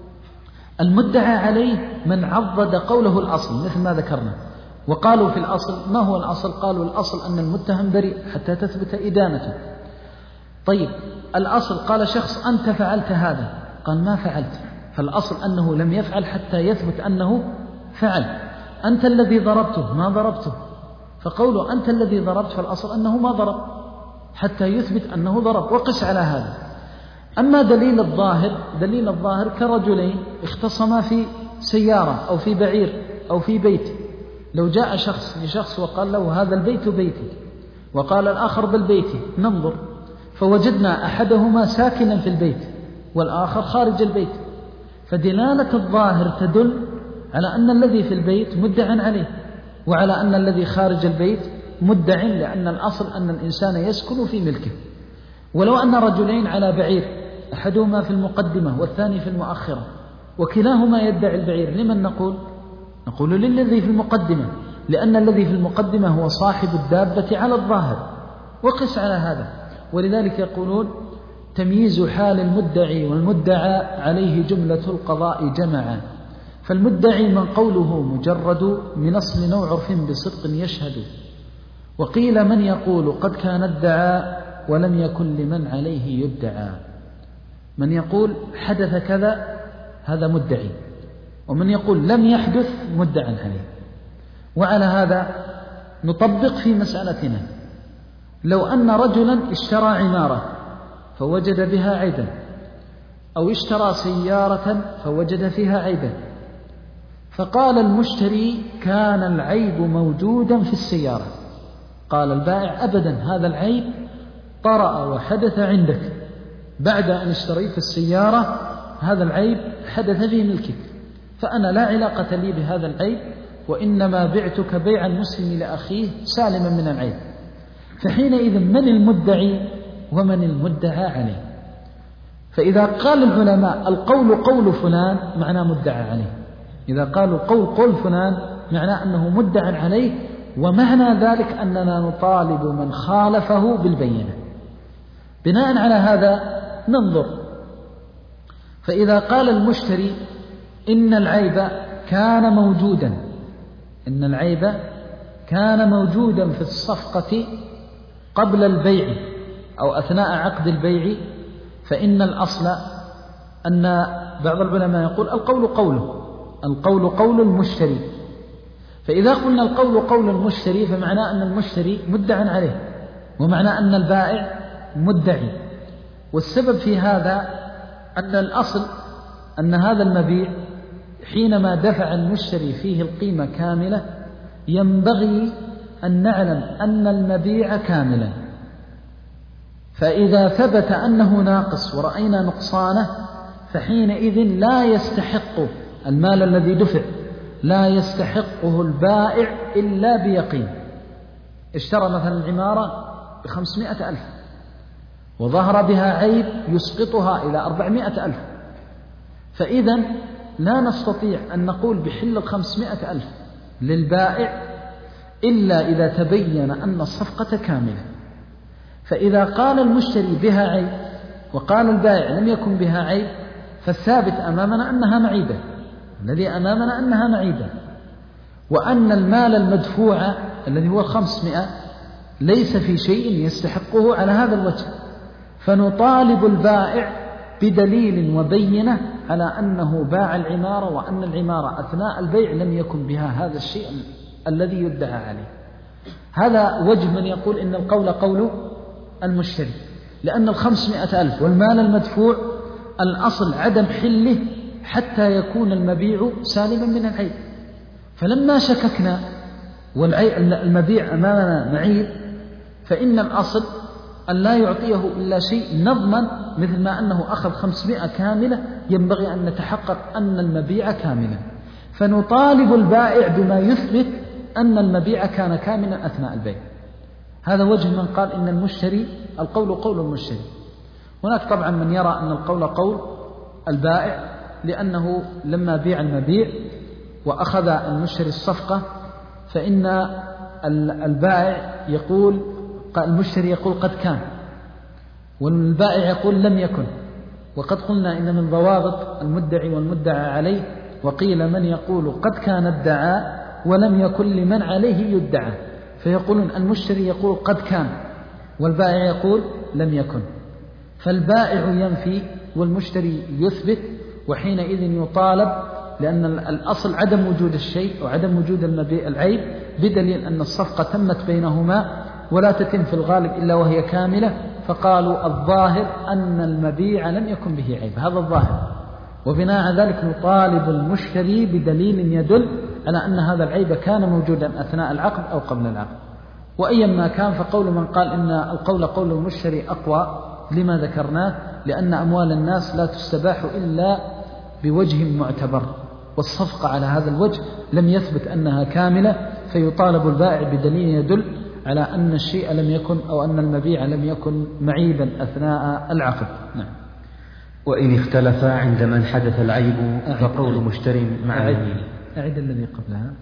المدعى عليه من عضد قوله الأصل مثل ما ذكرنا. وقالوا في الأصل ما هو الأصل؟ قالوا الأصل أن المتهم بريء حتى تثبت إدانته. طيب الأصل قال شخص أنت فعلت هذا، قال ما فعلت، فالأصل أنه لم يفعل حتى يثبت أنه فعل. أنت الذي ضربته، ما ضربته، فقوله أنت الذي ضربت فالأصل أنه ما ضرب حتى يثبت أنه ضرب، وقس على هذا. أما دليل الظاهر، دليل الظاهر كرجلين اختصما في سيارة أو في بعير أو في بيت، لو جاء شخص لشخص وقال له هذا البيت بيتي، وقال الآخر بل بيتي، ننظر فوجدنا أحدهما ساكنا في البيت والآخر خارج البيت، فدلالة الظاهر تدل على أن الذي في البيت مدعى عليه، وعلى أن الذي خارج البيت مدعى، لأن الأصل أن الإنسان يسكن في ملكه. ولو أن رجلين على بعير أحدهما في المقدمة والثاني في المؤخرة وكلاهما يدعي البعير، لمن نقول؟ نقول للذي في المقدمة، لأن الذي في المقدمة هو صاحب الدابة على الظاهر، وقس على هذا. ولذلك يقولون تمييز حال المدعي والمدعى عليه جملة القضاء جمعا، فالمدعي من قوله مجرد من أصل نوع عرف بصدق يشهد، وقيل من يقول قد كان ادعى ولم يكن لمن عليه يدعى. من يقول حدث كذا هذا مدعي، ومن يقول لم يحدث مدعى عليه. وعلى هذا نطبق في مسألتنا، لو أن رجلا اشترى عمارة فوجد بها عيبا، أو اشترى سيارة فوجد فيها عيبا، فقال المشتري كان العيب موجودا في السيارة، قال البائع أبدا هذا العيب طرأ وحدث عندك بعد أن اشتريت السيارة، هذا العيب حدث في ملكك، فأنا لا علاقة لي بهذا العيب، وإنما بعتك بيع المسلم لأخيه سالما من العيب. فحينئذ من المدعي ومن المدعى عليه؟ فإذا قال العلماء القول قول فلان معناه مدعى عليه، إذا قالوا قول قول فلان معناه أنه مدعى عليه، ومعنى ذلك أننا نطالب من خالفه بالبينة. بناء على هذا ننظر، فإذا قال المشتري إن العيب كان موجودا إن العيب كان موجودا في الصفقة قبل البيع أو أثناء عقد البيع، فإن الأصل أن بعض العلماء يقول القول قوله القول قول المشتري. فإذا قلنا القول قول المشتري فمعناه أن المشتري مدعى عليه، ومعناه أن البائع مدعي. والسبب في هذا أن الأصل أن هذا المبيع حينما دفع المشتري فيه القيمة كاملة ينبغي أن نعلم أن المبيع كاملا، فإذا ثبت أنه ناقص ورأينا نقصانه فحينئذ لا يستحق المال الذي دفع، لا يستحقه البائع إلا بيقين. اشترى مثلا العمارة بخمسمائة ألف وظهر بها عيب يسقطها إلى أربعمائة ألف، فإذا لا نستطيع أن نقول بحل الخمسمائة ألف للبائع إلا إذا تبين أن الصفقة كاملة. فإذا قال المشتري بها عيب وقال البائع لم يكن بها عيب، فالثابت أمامنا أنها معيبة، الذي أمامنا أنها معيبة، وأن المال المدفوع الذي هو خمسمائة ليس في شيء يستحقه على هذا الوجه، فنطالب البائع بدليل وبينة على أنه باع العمارة، وأن العمارة أثناء البيع لم يكن بها هذا الشيء الذي يدعى عليه. هذا وجه من يقول إن القول قول المشتري، لأن الخمسمائة ألف والمال المدفوع الأصل عدم حله حتى يكون المبيع سالما من العيب. فلما شككنا والمبيع أمامنا معيب، فإن الأصل أن لا يعطيه إلا شيء نضمن، مثل ما أنه أخذ خمسمائة كاملة ينبغي أن نتحقق أن المبيع كاملا، فنطالب البائع بما يثبت أن المبيع كان كاملا أثناء البيع. هذا وجه من قال إن المشتري القول قول المشتري. هناك طبعا من يرى أن القول قول البائع، لأنه لما بيع المبيع وأخذ المشتري الصفقة فإن البائع يقول المشتري يقول قد كان، والبائع يقول لم يكن. وقد قلنا إن من ضوابط المدعي والمدعى عليه، وقيل من يقول قد كان ادعى ولم يكن لمن عليه يدعى، فيقولون المشتري يقول قد كان والبائع يقول لم يكن، فالبائع ينفي والمشتري يثبت، وحينئذ يطالب، لأن الأصل عدم وجود الشيء وعدم وجود العيب، بدليل أن الصفقة تمت بينهما ولا تتم في الغالب إلا وهي كاملة، فقالوا الظاهر أن المبيع لم يكن به عيب، هذا الظاهر. وبناء على ذلك نطالب المشتري بدليل يدل على أن هذا العيب كان موجودا أثناء العقد أو قبل العقد. وأيما كان فقول من قال إن القول قول المشتري أقوى لما ذكرناه، لأن أموال الناس لا تستباح إلا بوجه معتبر، والصفقة على هذا الوجه لم يثبت أنها كاملة، فيطالب البائع بدليل يدل على أن الشيء لم يكن أو أن المبيع لم يكن معيبا أثناء العقد. نعم. وإن اختلف عند من حدث العيب فقول مشتر مع يمينه. أعد الذي قبلها.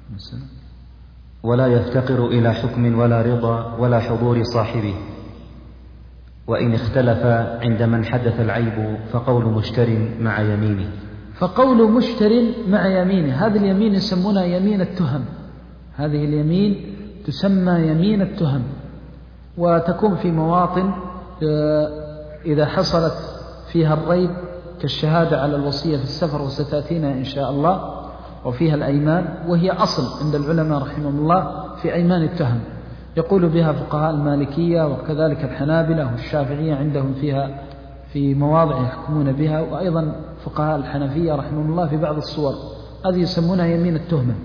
ولا يفتقر إلى حكم ولا رضا ولا حضور صاحبه. وإن اختلف عند من حدث العيب فقول مشتر مع يمينه. فقول مشتر مع يمينه، هذه اليمين يسمونها يمين التهم، هذه اليمين تسمى يمين التهم، وتكون في مواطن إذا حصلت فيها الريب كالشهادة على الوصية في السفر وستأتينا إن شاء الله، وفيها الأيمان، وهي أصل عند العلماء رحمهم الله في أيمان التهم، يقول بها فقهاء المالكية وكذلك الحنابلة والشافعية عندهم فيها في مواضع يحكمون بها، وأيضا فقهاء الحنفية رحمهم الله في بعض الصور، هذه يسمونها يمين التهمة.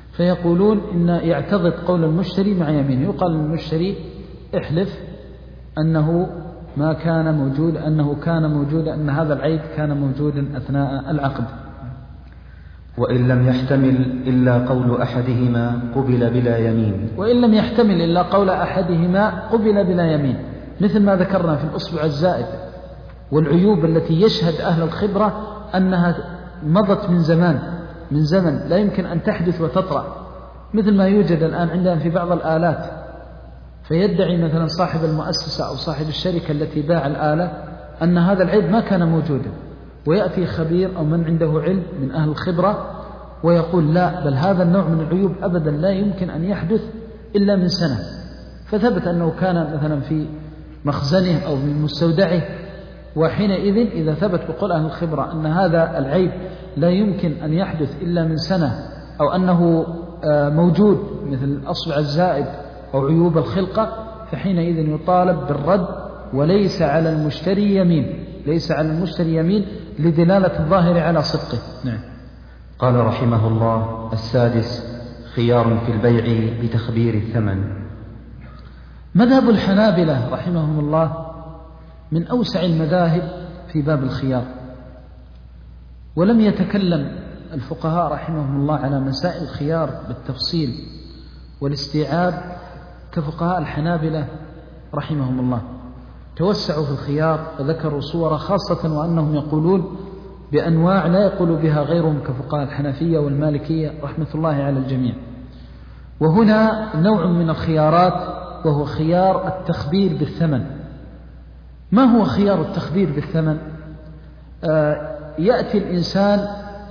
فيقولون إن يعتضد قول المشتري مع يمينه، يقال للمشتري احلف أنه ما كان موجود أنه كان موجود أن هذا العيب كان موجودا أثناء العقد. وإن لم يحتمل إلا قول أحدهما قبل بلا يمين وإن لم يحتمل إلا قول أحدهما قبل بلا يمين، مثل ما ذكرنا في الأصبع الزائد والعيوب التي يشهد أهل الخبرة أنها مضت من زمان من زمن لا يمكن أن تحدث وتطرأ، مثل ما يوجد الآن عندنا في بعض الآلات، فيدعي مثلا صاحب المؤسسة أو صاحب الشركة التي باع الآلة أن هذا العيب ما كان موجودا، ويأتي خبير أو من عنده علم من أهل الخبرة ويقول لا، بل هذا النوع من العيوب أبدا لا يمكن أن يحدث إلا من سنة، فثبت أنه كان مثلا في مخزنه أو من مستودعه، وحينئذ إذا ثبت بقول أهل الخبرة أن هذا العيب لا يمكن أن يحدث إلا من سنة، أو أنه موجود مثل الأصبع الزائد أو عيوب الخلقة، فحينئذ يطالب بالرد، وليس على المشتري يمين ليس على المشتري يمين لدلالة الظاهر على صدقه. نعم. قال رحمه الله: السادس خيار في البيع بتخبير الثمن. مذهب الحنابلة رحمهم الله من أوسع المذاهب في باب الخيار، ولم يتكلم الفقهاء رحمهم الله على مسائل الخيار بالتفصيل والاستيعاب كفقهاء الحنابلة رحمهم الله، توسعوا في الخيار وذكروا صورة خاصة، وأنهم يقولون بأنواع لا يقول بها غيرهم كفقهاء الحنفية والمالكية رحمة الله على الجميع. وهنا نوع من الخيارات وهو خيار التخبير بالثمن. ما هو خيار التخبير بالثمن؟ آه يأتي الإنسان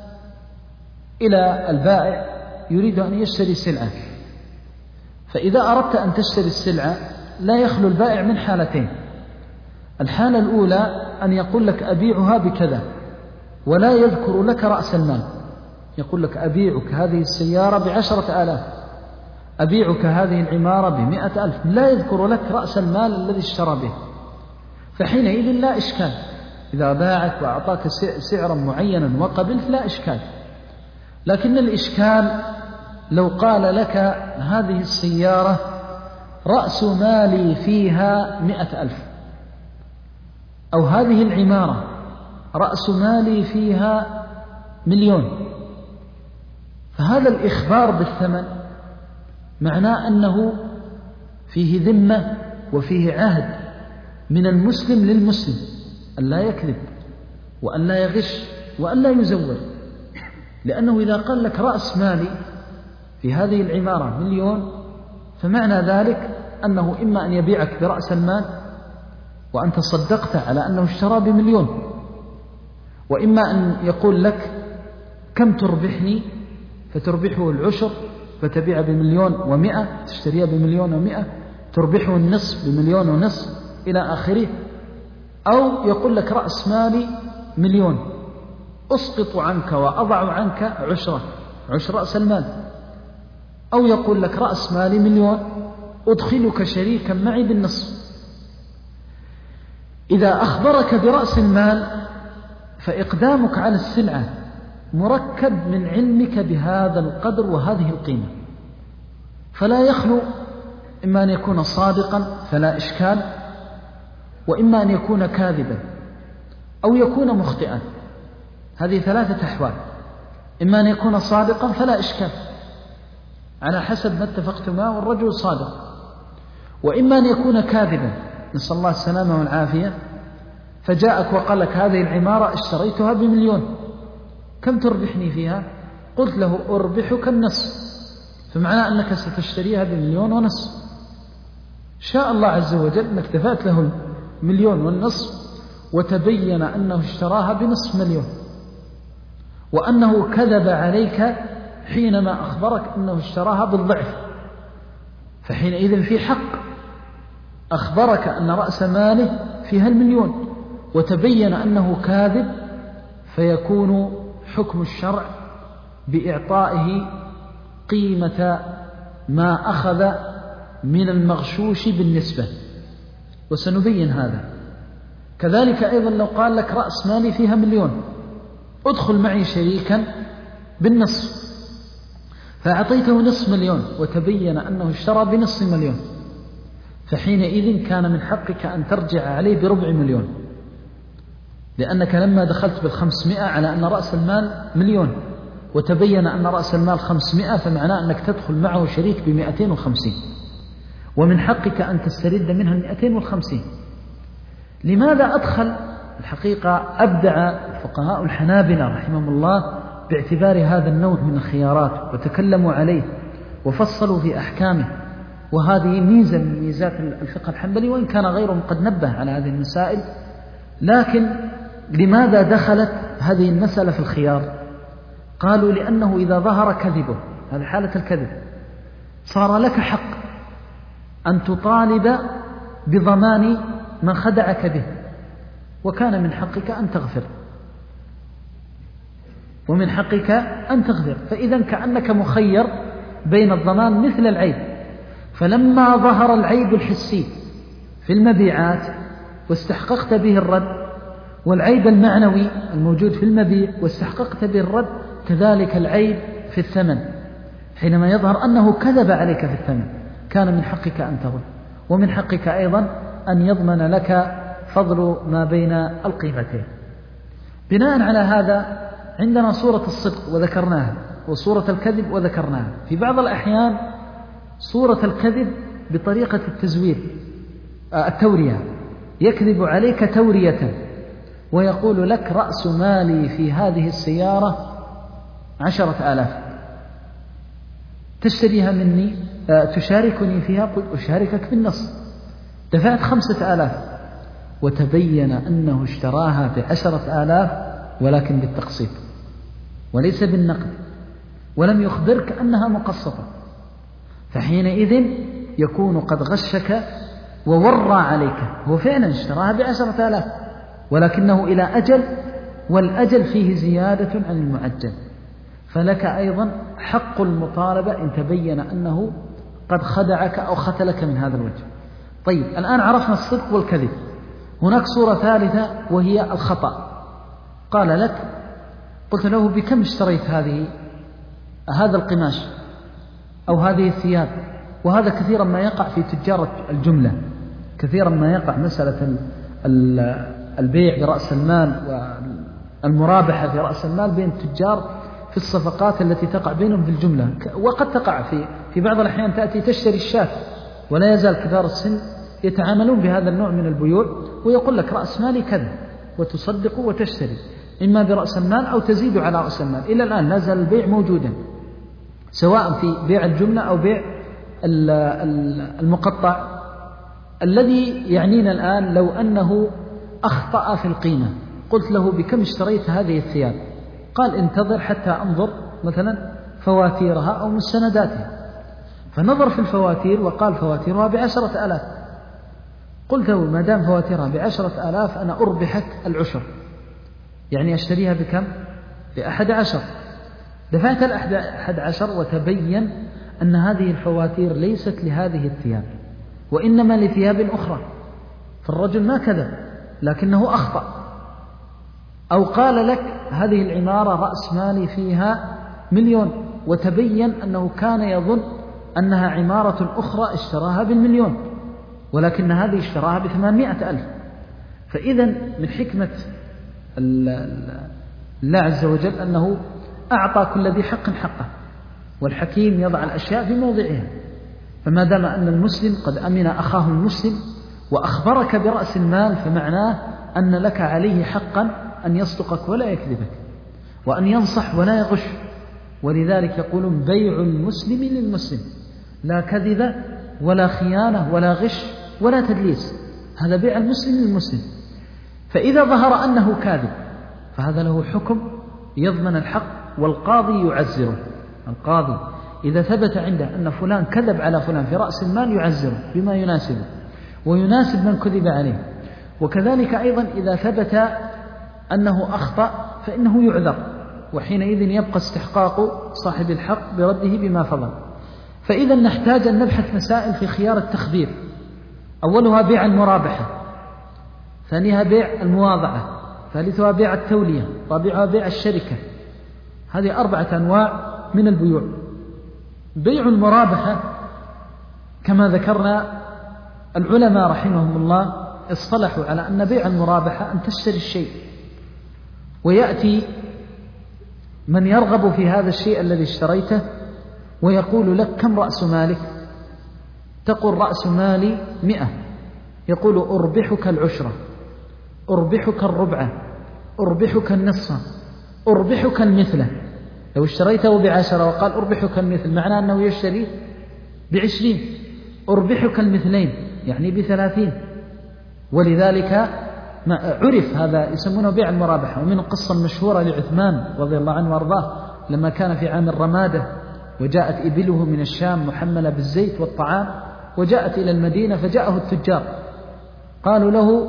إلى البائع يريد أن يشتري سلعة، فإذا أردت أن تشتري السلعة لا يخلو البائع من حالتين. الحالة الأولى أن يقول لك أبيعها بكذا ولا يذكر لك رأس المال، يقول لك أبيعك هذه السيارة بعشرة آلاف، أبيعك هذه العمارة بمئة ألف، لا يذكر لك رأس المال الذي اشترى به، فحينئذ لا إشكال، إذا باعك وأعطاك سعرا معينا وقبلت لا إشكال. لكن الإشكال لو قال لك هذه السيارة رأس مالي فيها مئة ألف، أو هذه العمارة رأس مالي فيها مليون، فهذا الإخبار بالثمن معناه أنه فيه ذمة وفيه عهد من المسلم للمسلم أن لا يكذب وأن لا يغش وأن لا يزور، لأنه إذا قال لك رأس مالي في هذه العمارة مليون، فمعنى ذلك أنه إما أن يبيعك برأس المال وأنت صدقت على أنه اشترى بمليون، وإما أن يقول لك كم تربحني فتربحه العشر فتبيع بمليون ومئة، تشتريها بمليون ومئة، تربحه النصف بمليون ونصف إلى آخره، أو يقول لك رأس مالي مليون أسقط عنك وأضع عنك عشرة عشر رأس المال، أو يقول لك رأس مالي مليون أدخلك شريكا معي بالنصف. إذا أخبرك برأس المال فإقدامك على السلعة مركب من علمك بهذا القدر وهذه القيمة، فلا يخلو إما أن يكون صادقا فلا إشكال، وإما أن يكون كاذبا أو يكون مخطئا، هذه ثلاثة أحوال. إما أن يكون صادقا فلا إشكال على حسب ما اتفقتما والرجل صادق، وإما أن يكون كاذبا نسأل الله السلامة والعافية، فجاءك وقال لك هذه العمارة اشتريتها بمليون، كم تربحني فيها؟ قلت له أربحك النصف، فمعنى أنك ستشتريها بمليون ونصف. شاء الله عز وجل أنك دفعت له المليون والنصف وتبين أنه اشتراها بنصف مليون، وأنه كذب عليك حينما أخبرك أنه اشتراها بالضعف، فحينئذ في حق، أخبرك أن رأس ماله فيها المليون وتبين أنه كاذب، فيكون حكم الشرع بإعطائه قيمة ما أخذ من المغشوش بالنسبة، وسنبين هذا. كذلك أيضا لو قال لك رأس مالي فيها مليون ادخل معي شريكا بالنصف، فأعطيته نصف مليون وتبين أنه اشترى بنصف مليون، فحينئذ كان من حقك أن ترجع عليه بربع مليون، لأنك لما دخلت بالخمسمائة على أن رأس المال مليون وتبين أن رأس المال خمسمائة، فمعناه أنك تدخل معه شريك بمئتين وخمسين، ومن حقك أن تسترد منها المئتين والخمسين. لماذا أدخل؟ الحقيقة أبدع فقهاء الحنابلة رحمهم الله باعتبار هذا النوع من الخيارات وتكلموا عليه وفصلوا في أحكامه، وهذه ميزة من ميزات الفقه الحنبلي، وإن كان غيرهم قد نبه على هذه المسائل. لكن لماذا دخلت هذه المسألة في الخيار؟ قالوا لأنه إذا ظهر كذبه، هذه حالة الكذب، صار لك حق أن تطالب بضمان من خدعك به، وكان من حقك أن تغفر، ومن حقك أن تغفر. فإذا كأنك مخير بين الضمان مثل العيب. فلما ظهر العيب الحسي في المبيعات واستحققت به الرد، والعيب المعنوي الموجود في المبيع واستحققت به الرد، كذلك العيب في الثمن حينما يظهر أنه كذب عليك في الثمن، كان من حقك أن ترد، ومن حقك أيضا أن يضمن لك فضل ما بين القيمتين. بناء على هذا عندنا صورة الصدق وذكرناها، وصورة الكذب وذكرناها. في بعض الأحيان صورة الكذب بطريقة التزوير، التورية، يكذب عليك تورية ويقول لك رأس مالي في هذه السيارة عشرة آلاف، تشتريها مني، تشاركني فيها، قل أشاركك بالنص، دفعت خمسة آلاف، وتبين أنه اشتراها بعشرة آلاف ولكن بالتقسيط وليس بالنقد، ولم يخبرك أنها مقسطة، فحينئذ يكون قد غشك وورى عليك. هو فعلا اشتراها بعشرة آلاف ولكنه إلى أجل، والأجل فيه زيادة عن المعجل، فلك أيضا حق المطالبة إن تبين أنه قد خدعك أو ختلك من هذا الوجه. طيب، الآن عرفنا الصدق والكذب. هناك صورة ثالثة وهي الخطأ. قال لك، قلت له بكم اشتريت هذه هذا القماش أو هذه الثياب؟ وهذا كثيرا ما يقع في تجارة الجملة، كثيرا ما يقع مسألة البيع برأس المال والمرابحة في رأس المال بين التجار في الصفقات التي تقع بينهم في الجملة. وقد تقع في في بعض الأحيان تأتي تشتري الشاة، ولا يزال كبار السن يتعاملون بهذا النوع من البيوع، ويقول لك رأس مالي كذا، وتصدق وتشتري إما برأس المال أو تزيد على رأس المال. إلى الآن لا زال البيع موجودا، سواء في بيع الجملة أو بيع المقطع. الذي يعنينا الآن لو أنه أخطأ في القيمة، قلت له بكم اشتريت هذه الثياب؟ قال انتظر حتى أنظر مثلا فواتيرها أو مستنداتها، فنظر في الفواتير وقال فواتيرها بعشرة آلاف. قلت له ما دام فواتيرها بعشرة آلاف أنا أربحك العشر، يعني أشتريها بكم؟ بأحد عشر. دفعت الأحد عشر وتبين أن هذه الفواتير ليست لهذه الثياب وإنما لثياب أخرى، فالرجل ما كذب لكنه أخطأ. أو قال لك هذه العمارة رأس مالي فيها مليون، وتبين أنه كان يظن أنها عمارة أخرى اشتراها بالمليون، ولكن هذه اشتراها بثمانمائة ألف. فإذا من حكمة الله عز وجل أنه أعطى كل ذي حق حقه، والحكيم يضع الأشياء في موضعها. فما دام أن المسلم قد أمن أخاه المسلم وأخبرك برأس المال، فمعناه أن لك عليه حقا أن يصدقك ولا يكذبك، وأن ينصح ولا يغش. ولذلك يقولون بيع المسلم للمسلم، لا كذب ولا خيانة ولا غش ولا تدليس، هذا بيع المسلم للمسلم. فإذا ظهر أنه كاذب فهذا له حكم يضمن الحق، والقاضي يعزره. القاضي إذا ثبت عنده أن فلان كذب على فلان في رأس المال يعزره بما يناسبه ويناسب من كذب عليه. وكذلك أيضا إذا ثبت أنه أخطأ فإنه يعذر، وحينئذ يبقى استحقاق صاحب الحق برده بما فضل. فإذا نحتاج أن نبحث مسائل في خيار التخبير. أولها بيع المرابحة، ثانيها بيع المواضعة، ثالثها بيع التولية، رابعها بيع الشركة. هذه أربعة أنواع من البيوع. بيع المرابحة كما ذكرنا العلماء رحمهم الله اصطلحوا على أن بيع المرابحة أن تشتري الشيء، ويأتي من يرغب في هذا الشيء الذي اشتريته ويقول لك كم رأس مالك؟ تقول رأس مالي مئة، يقول أربحك العشرة، أربحك الربعة، أربحك النصف، أربحك المثلة. لو اشتريته بعشرة وقال أربحك المثل معناه أنه يشتري بعشرين. أربحك المثلين يعني بثلاثين. ولذلك عرف هذا يسمونه بيع المرابحة. ومن القصة المشهورة لعثمان رضي الله عنه وارضاه لما كان في عام الرمادة وجاءت إبله من الشام محملة بالزيت والطعام وجاءت إلى المدينة، فجاءه التجار قالوا له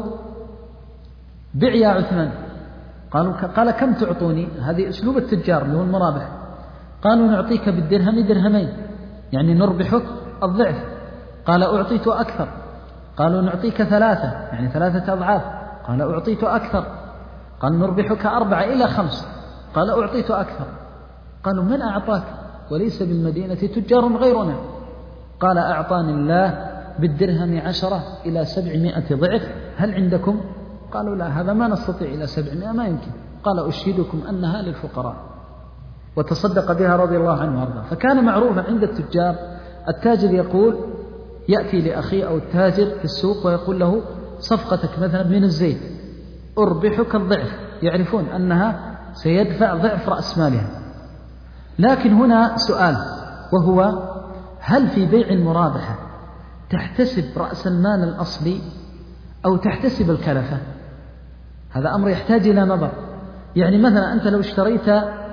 بع يا عثمان. قالوا قال كم تعطوني؟ هذه أسلوب التجار اللي هو المرابح. قالوا نعطيك بالدرهم درهمين يعني نربحك الضعف. قال أعطيت أكثر. قالوا نعطيك ثلاثة يعني ثلاثة أضعاف. قال أعطيت أكثر. قال نربحك أربعة إلى خمس. قال أعطيت أكثر. قالوا من أعطاك وليس بالمدينة تجار غيرنا؟ قال أعطاني الله بالدرهم عشرة إلى سبعمائة ضعف، هل عندكم؟ قالوا لا هذا ما نستطيع إلى سبعمائة ما يمكن. قال أشهدكم أنها للفقراء، وتصدق بها رضي الله عنه وارضاه. فكان معروفا عند التجار، التاجر يقول يأتي لأخيه أو التاجر في السوق ويقول له صفقتك مثلا من الزيت أربحك الضعف، يعرفون أنها سيدفع ضعف رأس مالها. لكن هنا سؤال، وهو هل في بيع المرابحة تحتسب رأس المال الأصلي أو تحتسب الكلفة؟ هذا أمر يحتاج إلى نظر. يعني مثلا أنت لو اشتريت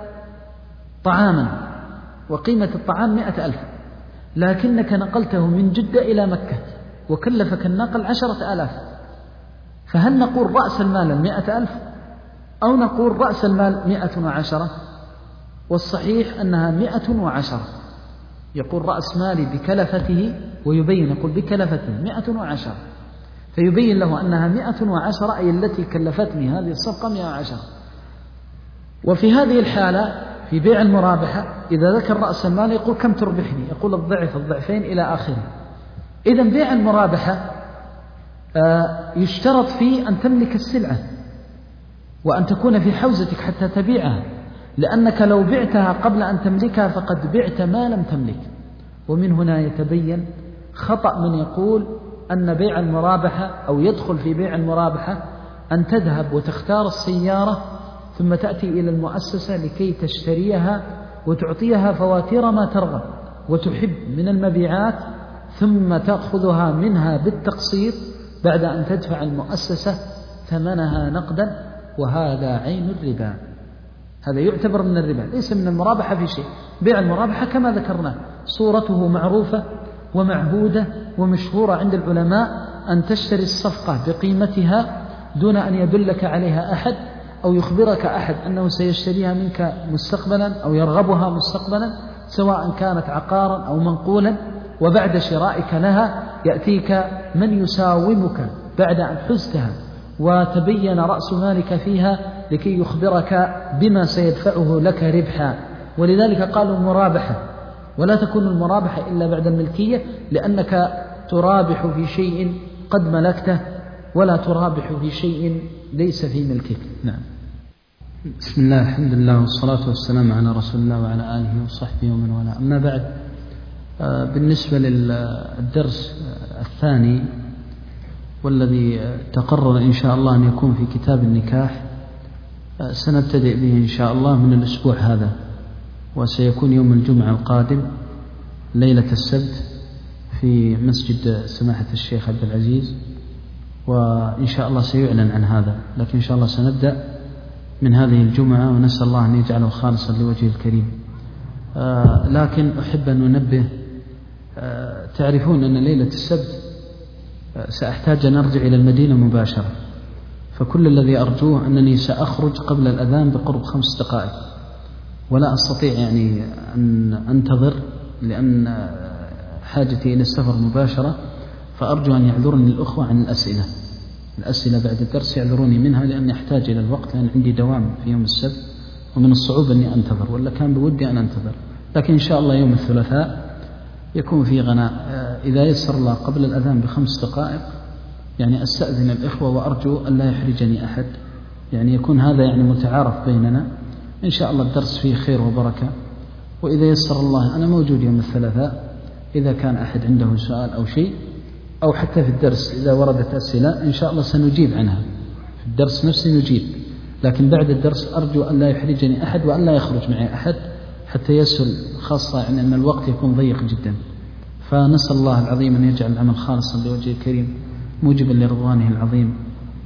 طعاما وقيمة الطعام مئة ألف، لكنك نقلته من جدة إلى مكة وكلفك النقل عشرة آلاف، فهل نقول رأس المال المئة ألف أو نقول رأس المال مئة وعشرة؟ والصحيح أنها مئة وعشرة. يقول رأس مالي بكلفته، ويبين يقول بكلفته مئة وعشرة، فيبين له أنها مئة وعشرة أي التي كلفتني هذه الصفقة مئة وعشرة. وفي هذه الحالة في بيع المرابحة إذا ذكر رأس المال يقول كم تربحني؟ يقول الضعف الضعفين إلى آخره. إذن بيع المرابحة يشترط فيه أن تملك السلعة وأن تكون في حوزتك حتى تبيعها، لأنك لو بعتها قبل أن تملكها فقد بعت ما لم تملك. ومن هنا يتبين خطأ من يقول أن بيع المرابحة أو يدخل في بيع المرابحة أن تذهب وتختار السيارة ثم تأتي إلى المؤسسة لكي تشتريها وتعطيها فواتير ما ترغب وتحب من المبيعات، ثم تأخذها منها بالتقسيط بعد أن تدفع المؤسسة ثمنها نقدا، وهذا عين الربا. هذا يعتبر من الربا، ليس من المرابحة في شيء. بيع المرابحة كما ذكرنا صورته معروفة ومعهودة ومشهورة عند العلماء، أن تشتري الصفقة بقيمتها دون أن يدلك عليها أحد أو يخبرك أحد أنه سيشتريها منك مستقبلا أو يرغبها مستقبلا، سواء كانت عقارا أو منقولا. وبعد شرائك لها يأتيك من يساومك بعد أن حزتها وتبين رأس مالك فيها لكي يخبرك بما سيدفعه لك ربحا. ولذلك قالوا مرابحة، ولا تكون المرابحة إلا بعد الملكية، لأنك ترابح في شيء قد ملكته ولا ترابح في شيء ليس في ملكك. نعم. بسم الله، الحمد لله والصلاة والسلام على رسول الله وعلى آله وصحبه ومن والاه. أما بعد، بالنسبة للدرس الثاني والذي تقرر إن شاء الله أن يكون في كتاب النكاح، سنبتدئ به إن شاء الله من الأسبوع هذا، وسيكون يوم الجمعة القادم ليلة السبت في مسجد سماحة الشيخ عبد العزيز، وإن شاء الله سيعلن عن هذا، لكن إن شاء الله سنبدأ من هذه الجمعة، ونسأل الله أن يجعله خالصا لوجهه الكريم. آه لكن أحب أن ننبه، آه تعرفون أن ليلة السبت آه سأحتاج أن أرجع إلى المدينة مباشرة، فكل الذي أرجوه أنني سأخرج قبل الأذان بقرب خمس دقائق، ولا أستطيع يعني أن أنتظر لأن حاجتي إلى السفر مباشرة، فأرجو أن يعذرني الأخوة عن الأسئلة الأسئلة بعد الدرس، يعذروني منها لأني أحتاج إلى الوقت، لأن عندي دوام في يوم السبت ومن الصعوبة أني أنتظر، ولا كان بودي أن أنتظر. لكن إن شاء الله يوم الثلاثاء يكون في غناء إذا يسر الله قبل الأذان بخمس دقائق يعني أستأذن الإخوة وأرجو أن لا يحرجني أحد، يعني يكون هذا يعني متعارف بيننا إن شاء الله. الدرس فيه خير وبركة، وإذا يسر الله أنا موجود يوم الثلاثاء إذا كان أحد عنده سؤال أو شيء، أو حتى في الدرس إذا وردت أسئلة إن شاء الله سنجيب عنها في الدرس نفسه نجيب، لكن بعد الدرس أرجو أن لا يحرجني أحد وأن لا يخرج معي أحد حتى يسهل، خاصة يعني أن الوقت يكون ضيق جدا. فنسأل الله العظيم أن يجعل العمل خالصا لوجهه الكريم موجبا لرضوانه العظيم.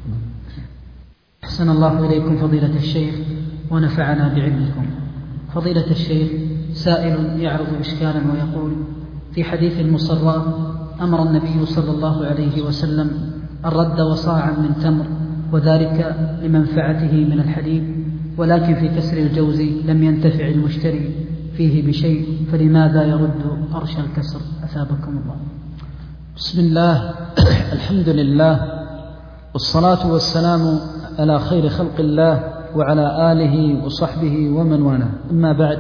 أحسن الله إليكم فضيلة الشيخ ونفعنا بعلمكم. فضيلة الشيخ، سائل يعرض إشكالا ويقول: في حديث المصرى أمر النبي صلى الله عليه وسلم الرد وصاعا من تمر، وذلك لمنفعته من الحليب، ولكن في كسر الجوز لم ينتفع المشتري فيه بشيء، فلماذا يرد أرش الكسر؟ أثابكم الله. بسم الله الحمد لله والصلاة والسلام على خير خلق الله وعلى آله وصحبه ومن والاه، أما بعد،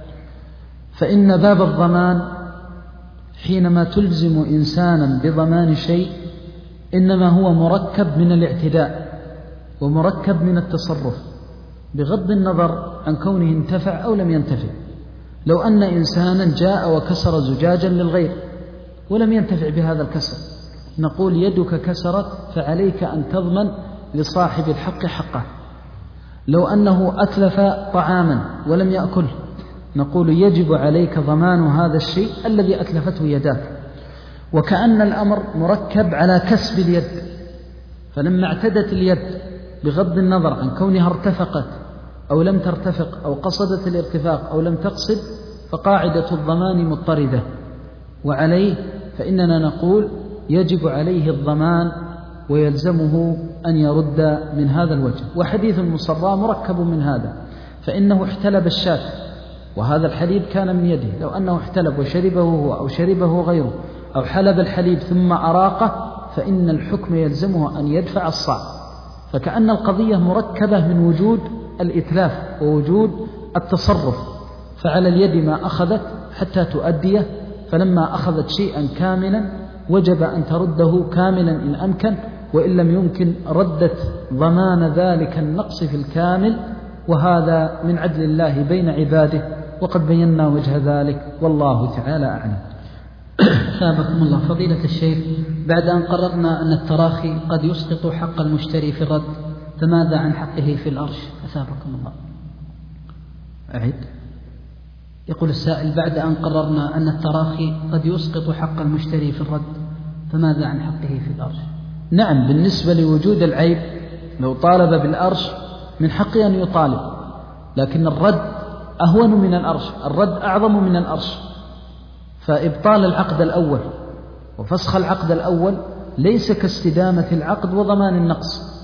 فإن باب الضمان حينما تلزم إنسانا بضمان شيء إنما هو مركب من الاعتداء ومركب من التصرف، بغض النظر عن كونه انتفع أو لم ينتفع. لو أن إنسانا جاء وكسر زجاجا للغير ولم ينتفع بهذا الكسر، نقول يدك كسرت فعليك أن تضمن لصاحب الحق حقه. لو أنه أتلف طعاما ولم يأكله، نقول يجب عليك ضمان هذا الشيء الذي أتلفته يداك. وكأن الأمر مركب على كسب اليد، فلما اعتدت اليد بغض النظر عن كونها ارتفقت أو لم ترتفق أو قصدت الارتفاق أو لم تقصد، فقاعدة الضمان مضطردة، وعليه فإننا نقول يجب عليه الضمان ويلزمه أن يرد من هذا الوجه. وحديث المصرى مركب من هذا، فإنه احتلب الشاة وهذا الحليب كان من يده، لو أنه احتلب وشربه هو أو شربه غيره أو حلب الحليب ثم أراقه فإن الحكم يلزمه أن يدفع الصاع. فكأن القضية مركبة من وجود الإتلاف ووجود التصرف، فعلى اليد ما أخذت حتى تؤديه، فلما أخذت شيئا كاملا وجب أن ترده كاملا إن أمكن، وإن لم يمكن ردت ضمان ذلك النقص في الكامل، وهذا من عدل الله بين عباده، وقد بينا وجه ذلك والله تعالى أعلم. أثابكم الله. فضيلة الشيخ، بعد أن قررنا أن التراخي قد يسقط حق المشتري في الرد، فماذا عن حقه في الأرش؟ أثابكم الله. أعد. يقول السائل: بعد أن قررنا أن التراخي قد يسقط حق المشتري في الرد، فماذا عن حقه في الأرش؟ نعم، بالنسبة لوجود العيب لو طالب بالأرش من حقه أن يطالب، لكن الرد أهون من الأرش، الرد أعظم من الأرش. فإبطال العقد الأول وفسخ العقد الأول ليس كاستدامة العقد وضمان النقص،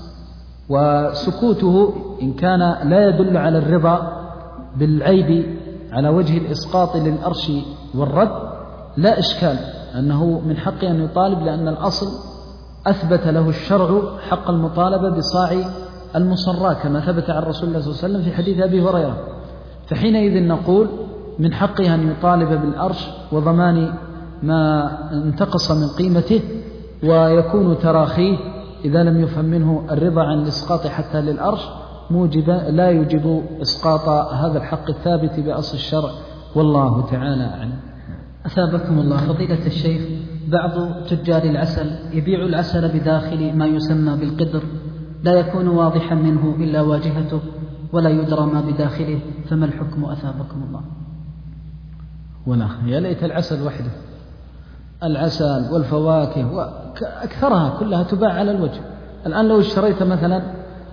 وسكوته إن كان لا يدل على الرضا بالعيب على وجه الإسقاط للأرش والرد لا إشكال، أنه من حقه أن يطالب، لأن الأصل أثبت له الشرع حق المطالبة بصاع المصرى كما ثبت عن رسول الله صلى الله عليه وسلم في حديث أبي هريرة. فحينئذ نقول من حقه أن يطالب بالأرش وضمان ما انتقص من قيمته، ويكون تراخيه إذا لم يفهم منه الرضا عن الإسقاط حتى للأرش موجب لا يوجب إسقاط هذا الحق الثابت بأصل الشرع، والله تعالى أعلم. أثابكم الله. فضيلة الشيخ، بعض تجار العسل يبيع العسل بداخل ما يسمى بالقدر، لا يكون واضحا منه إلا واجهته ولا يدرى ما بداخله، فما الحكم؟ أثابكم الله. ولا يا ليت العسل وحده، العسل والفواكه وأكثرها كلها تباع على الوجه. الآن لو اشتريت مثلا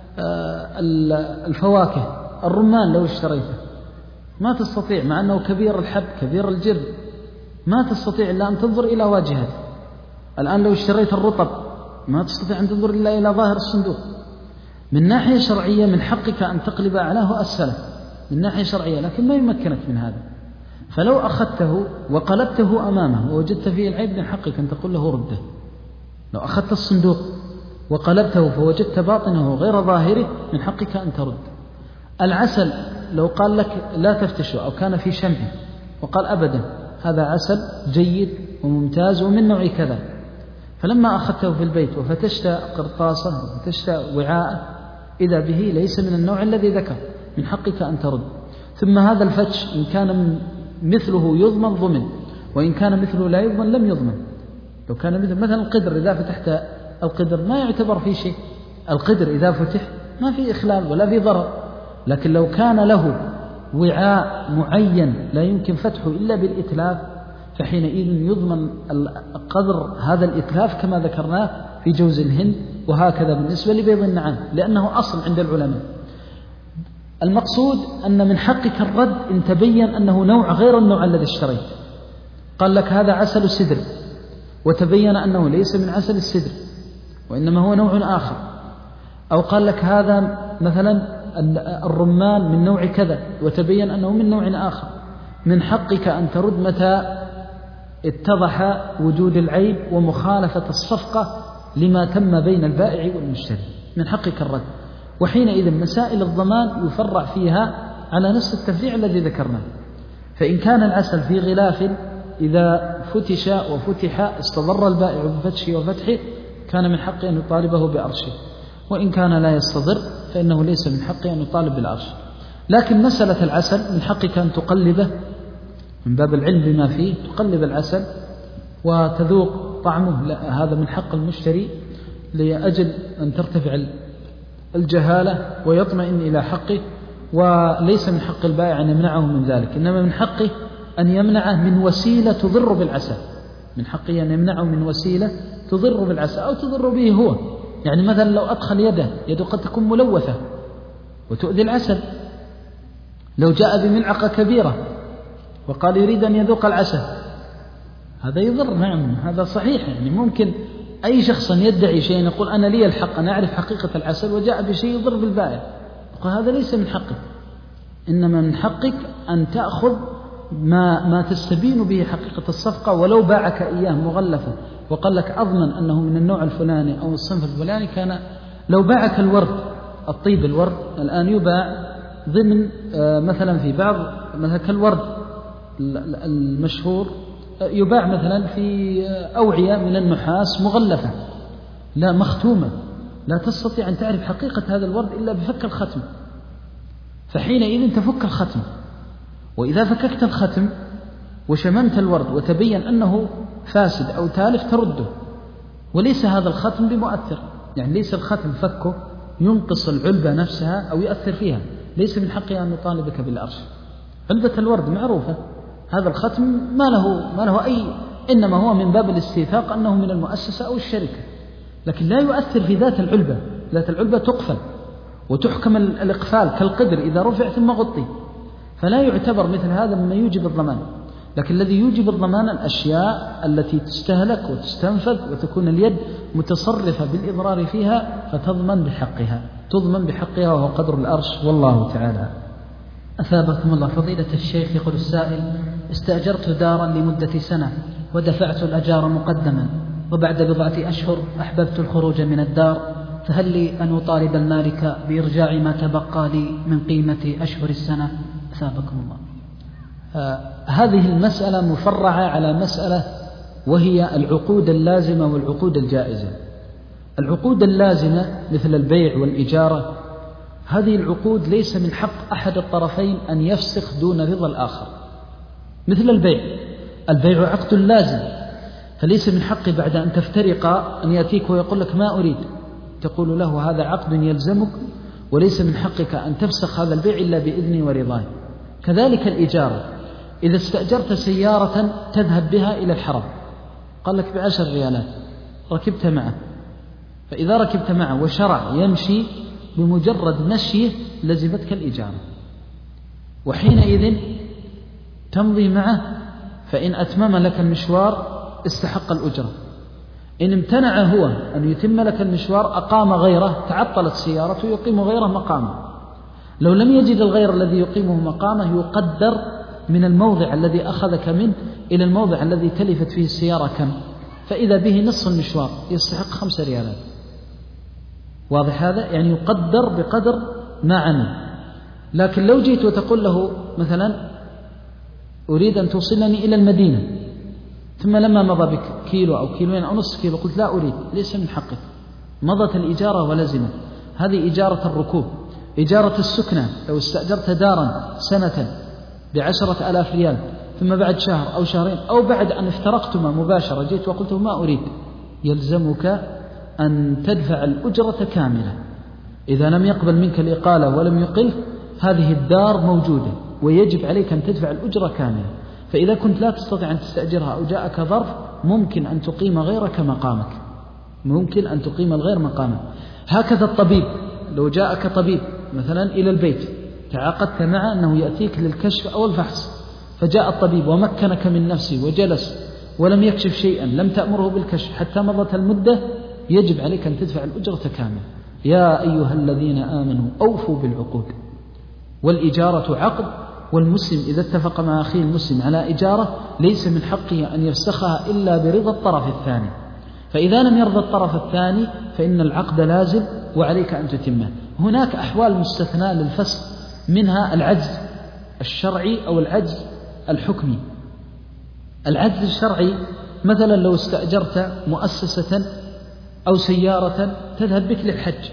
الفواكه، الرمان لو اشتريته ما تستطيع، مع أنه كبير الحب كبير الجرد، ما تستطيع إلا أن تنظر إلى واجهته. الآن لو اشتريت الرطب ما تستطيع أن تنظر إلا إلى ظاهر الصندوق. من ناحية شرعية من حقك أن تقلب أعلاه أسفله من ناحية شرعية، لكن ما يمكنك من هذا. فلو أخذته وقلبته أمامه ووجدت فيه العيب من حقك أن تقول له رده. لو أخذت الصندوق وقلبته فوجدت باطنه غير ظاهره من حقك أن ترد. العسل لو قال لك لا تفتشه أو كان في شمعه وقال أبدا هذا عسل جيد وممتاز ومن نوع كذا، فلما أخذته في البيت وفتشت قرطاسة وفتشت وعاء إذا به ليس من النوع الذي ذكر، من حقك أن ترد. ثم هذا الفتش إن كان مثله يضمن ضمن، وإن كان مثله لا يضمن لم يضمن. لو كان مثل مثلا القدر، إذا فتحت القدر ما يعتبر فيه شيء، القدر إذا فتح ما في إخلال ولا في ضرر. لكن لو كان له وعاء معين لا يمكن فتحه إلا بالإتلاف، فحينئذ يضمن قدر هذا الإتلاف كما ذكرناه في جوز الهند، وهكذا بالنسبة لبيض النعام، لأنه أصل عند العلماء. المقصود أن من حقك الرد إن تبين أنه نوع غير النوع الذي اشتريت. قال لك هذا عسل سدر، وتبين أنه ليس من عسل السدر وإنما هو نوع آخر. أو قال لك هذا مثلا الرمان من نوع كذا، وتبين أنه من نوع آخر. من حقك أن ترد متى اتضح وجود العيب ومخالفة الصفقة لما تم بين البائع والمشتري، من حقك الرد. وحينئذ مسائل الضمان يفرع فيها على نفس التفريع الذي ذكرناه. فإن كان العسل في غلاف إذا فتش وفتح استضر البائع بفتشه وفتحه كان من حقه أن يطالبه بأرشه، وإن كان لا يستضر فإنه ليس من حقه أن يطالب بالأرش. لكن مسألة العسل من حقك أن تقلبه من باب العلم بما فيه، تقلب العسل وتذوق طعمه، هذا من حق المشتري لأجل أن ترتفع الجهالة ويطمئن إلى حقه، وليس من حق البائع أن يمنعه من ذلك، إنما من حقه أن يمنعه من وسيلة تضر بالعسل، من حقه أن يمنعه من وسيلة تضر بالعسل أو تضر به هو. يعني مثلا لو أدخل يده، يده قد تكون ملوثة وتؤذي العسل. لو جاء بملعقة كبيرة وقال يريد أن يذوق العسل هذا يضر. نعم هذا صحيح، يعني ممكن أي شخص يدعي شيء يقول أنا لي الحق أنا أعرف حقيقة العسل وجاء بشيء يضر بالبائع، يقول هذا ليس من حقك، إنما من حقك أن تأخذ ما, ما تستبين به حقيقة الصفقة. ولو باعك إياه مغلفا وقال لك أضمن أنه من النوع الفلاني أو الصنف الفلاني، كان لو باعك الورد الطيب، الورد الآن يباع ضمن مثلا في بعض مثلا كالورد المشهور يباع مثلا في أوعية من النحاس مغلفة لا مختومة، لا تستطيع أن تعرف حقيقة هذا الورد إلا بفك الختم، فحينئذ تفك الختم. وإذا فككت الختم وشممت الورد وتبين أنه فاسد أو تالف ترده، وليس هذا الختم بمؤثر، يعني ليس الختم فكه ينقص العلبة نفسها أو يؤثر فيها، ليس من حقه أن يطالبك بالأرش. علبة الورد معروفة، هذا الختم ما له, ما له أي، إنما هو من باب الاستيثاق أنه من المؤسسة أو الشركة، لكن لا يؤثر في ذات العلبة. ذات العلبة تقفل وتحكم الإقفال كالقدر إذا رفع ثم غطي، فلا يعتبر مثل هذا مما يوجب الضمان. لكن الذي يوجب الضمان الأشياء التي تستهلك وتستنفذ وتكون اليد متصرفة بالإضرار فيها، فتضمن بحقها تضمن بحقها وهو قدر الأرش، والله تعالى. أثابكم الله. فضيلة الشيخ، يقول السائل: استأجرت دارا لمدة سنة ودفعت الأجار مقدما، وبعد بضعة أشهر أحببت الخروج من الدار، فهل لي أن أطالب المالك بإرجاع ما تبقى لي من قيمة أشهر السنة؟ أثابكم الله. آه هذه المسألة مفرعة على مسألة، وهي العقود اللازمة والعقود الجائزة. العقود اللازمة مثل البيع والإجارة، هذه العقود ليس من حق أحد الطرفين أن يفسخ دون رضا الآخر. مثل البيع، البيع عقد لازم، فليس من حق بعد أن تفترقا أن يأتيك ويقول لك ما أريد، تقول له هذا عقد يلزمك، وليس من حقك أن تفسخ هذا البيع إلا بإذني ورضاي. كذلك الإجارة، إذا استأجرت سيارة تذهب بها إلى الحرم، قال لك بعشر ريالات، ركبت معه، فإذا ركبت معه وشرع يمشي، بمجرد مشيه لزمتك الإجارة، وحينئذ تمضي معه، فإن أتمم لك المشوار استحق الأجرة. إن امتنع هو أن يتم لك المشوار أقام غيره، تعطلت سيارته يقيم غيره مقامه. لو لم يجد الغير الذي يقيمه مقامه يقدر من الموضع الذي أخذك منه إلى الموضع الذي تلفت فيه السيارة كم، فإذا به نصف المشوار يستحق خمس ريالات. واضح هذا؟ يعني يقدر بقدر ما عمل. لكن لو جيت وتقول له مثلا أريد أن توصلني إلى المدينة، ثم لما مضى بك كيلو أو كيلوين أو نصف كيلو قلت لا أريد، ليس من حقك، مضت الإجارة ولزمت. هذه إجارة الركوب. إجارة السكنة، لو استأجرت دارا سنة بعشرة آلاف ريال ثم بعد شهر أو شهرين أو بعد أن افترقتما مباشرة جئت وقلت ما أريد، يلزمك أن تدفع الأجرة كاملة. إذا لم يقبل منك الإقالة ولم يقل، هذه الدار موجودة ويجب عليك أن تدفع الأجرة كاملة. فإذا كنت لا تستطيع أن تستأجرها أو جاءك ظرف، ممكن أن تقيم غيرك مقامك، ممكن أن تقيم الغير مقامك. هكذا الطبيب، لو جاءك طبيب مثلا إلى البيت تعاقدت معه أنه يأتيك للكشف أو الفحص، فجاء الطبيب ومكنك من نفسه وجلس ولم يكشف شيئا، لم تأمره بالكشف حتى مضت المدة، يجب عليك أن تدفع الأجرة كاملة. يا أيها الذين آمنوا أوفوا بالعقود. والإجارة عقد، والمسلم إذا اتفق مع أخيه المسلم على إجارة ليس من حقه أن يفسخها إلا برضا الطرف الثاني. فإذا لم يرضى الطرف الثاني فإن العقد لازم وعليك أن تتمه. هناك أحوال مستثناة للفسخ، منها العجز الشرعي أو العجز الحكمي. العجز الشرعي مثلا لو استأجرت مؤسسة أو سيارة تذهب بك للحج،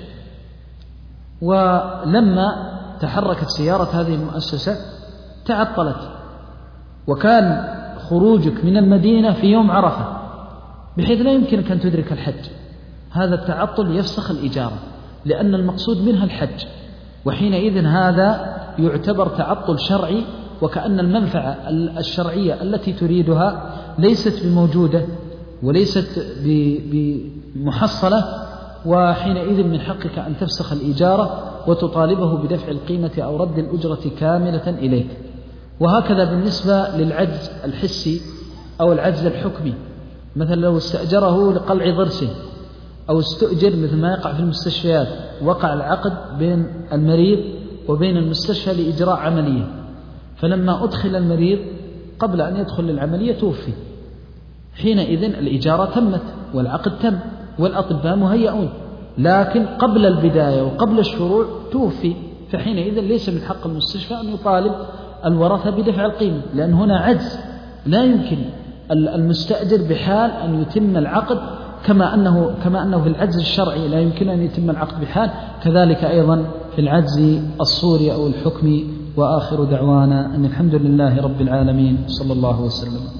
ولما تحركت سيارة هذه المؤسسة تعطلت، وكان خروجك من المدينة في يوم عرفة بحيث لا يمكنك أن تدرك الحج، هذا التعطل يفسخ الإجارة، لأن المقصود منها الحج، وحينئذ هذا يعتبر تعطل شرعي، وكأن المنفعة الشرعية التي تريدها ليست بموجودة وليست بمحصلة، وحينئذ من حقك أن تفسخ الإجارة وتطالبه بدفع القيمة أو رد الأجرة كاملة إليك. وهكذا بالنسبة للعجز الحسي أو العجز الحكمي، مثلا لو استأجره لقلع ضرسه أو استؤجر مثل ما يقع في المستشفيات، وقع العقد بين المريض وبين المستشفى لإجراء عملية، فلما أدخل المريض قبل أن يدخل للعملية توفي، حينئذ الإجارة تمت والعقد تم والأطباء مهيئون، لكن قبل البداية وقبل الشروع توفي، فحينئذ ليس من حق المستشفى أن يطالب الورثة بدفع القيمة، لأن هنا عجز، لا يمكن المستأجر بحال أن يتم العقد، كما أنه كما أنه في العجز الشرعي لا يمكن أن يتم العقد بحال، كذلك أيضا في العجز الصوري أو الحكمي. وآخر دعوانا أن الحمد لله رب العالمين، صلى الله وسلم.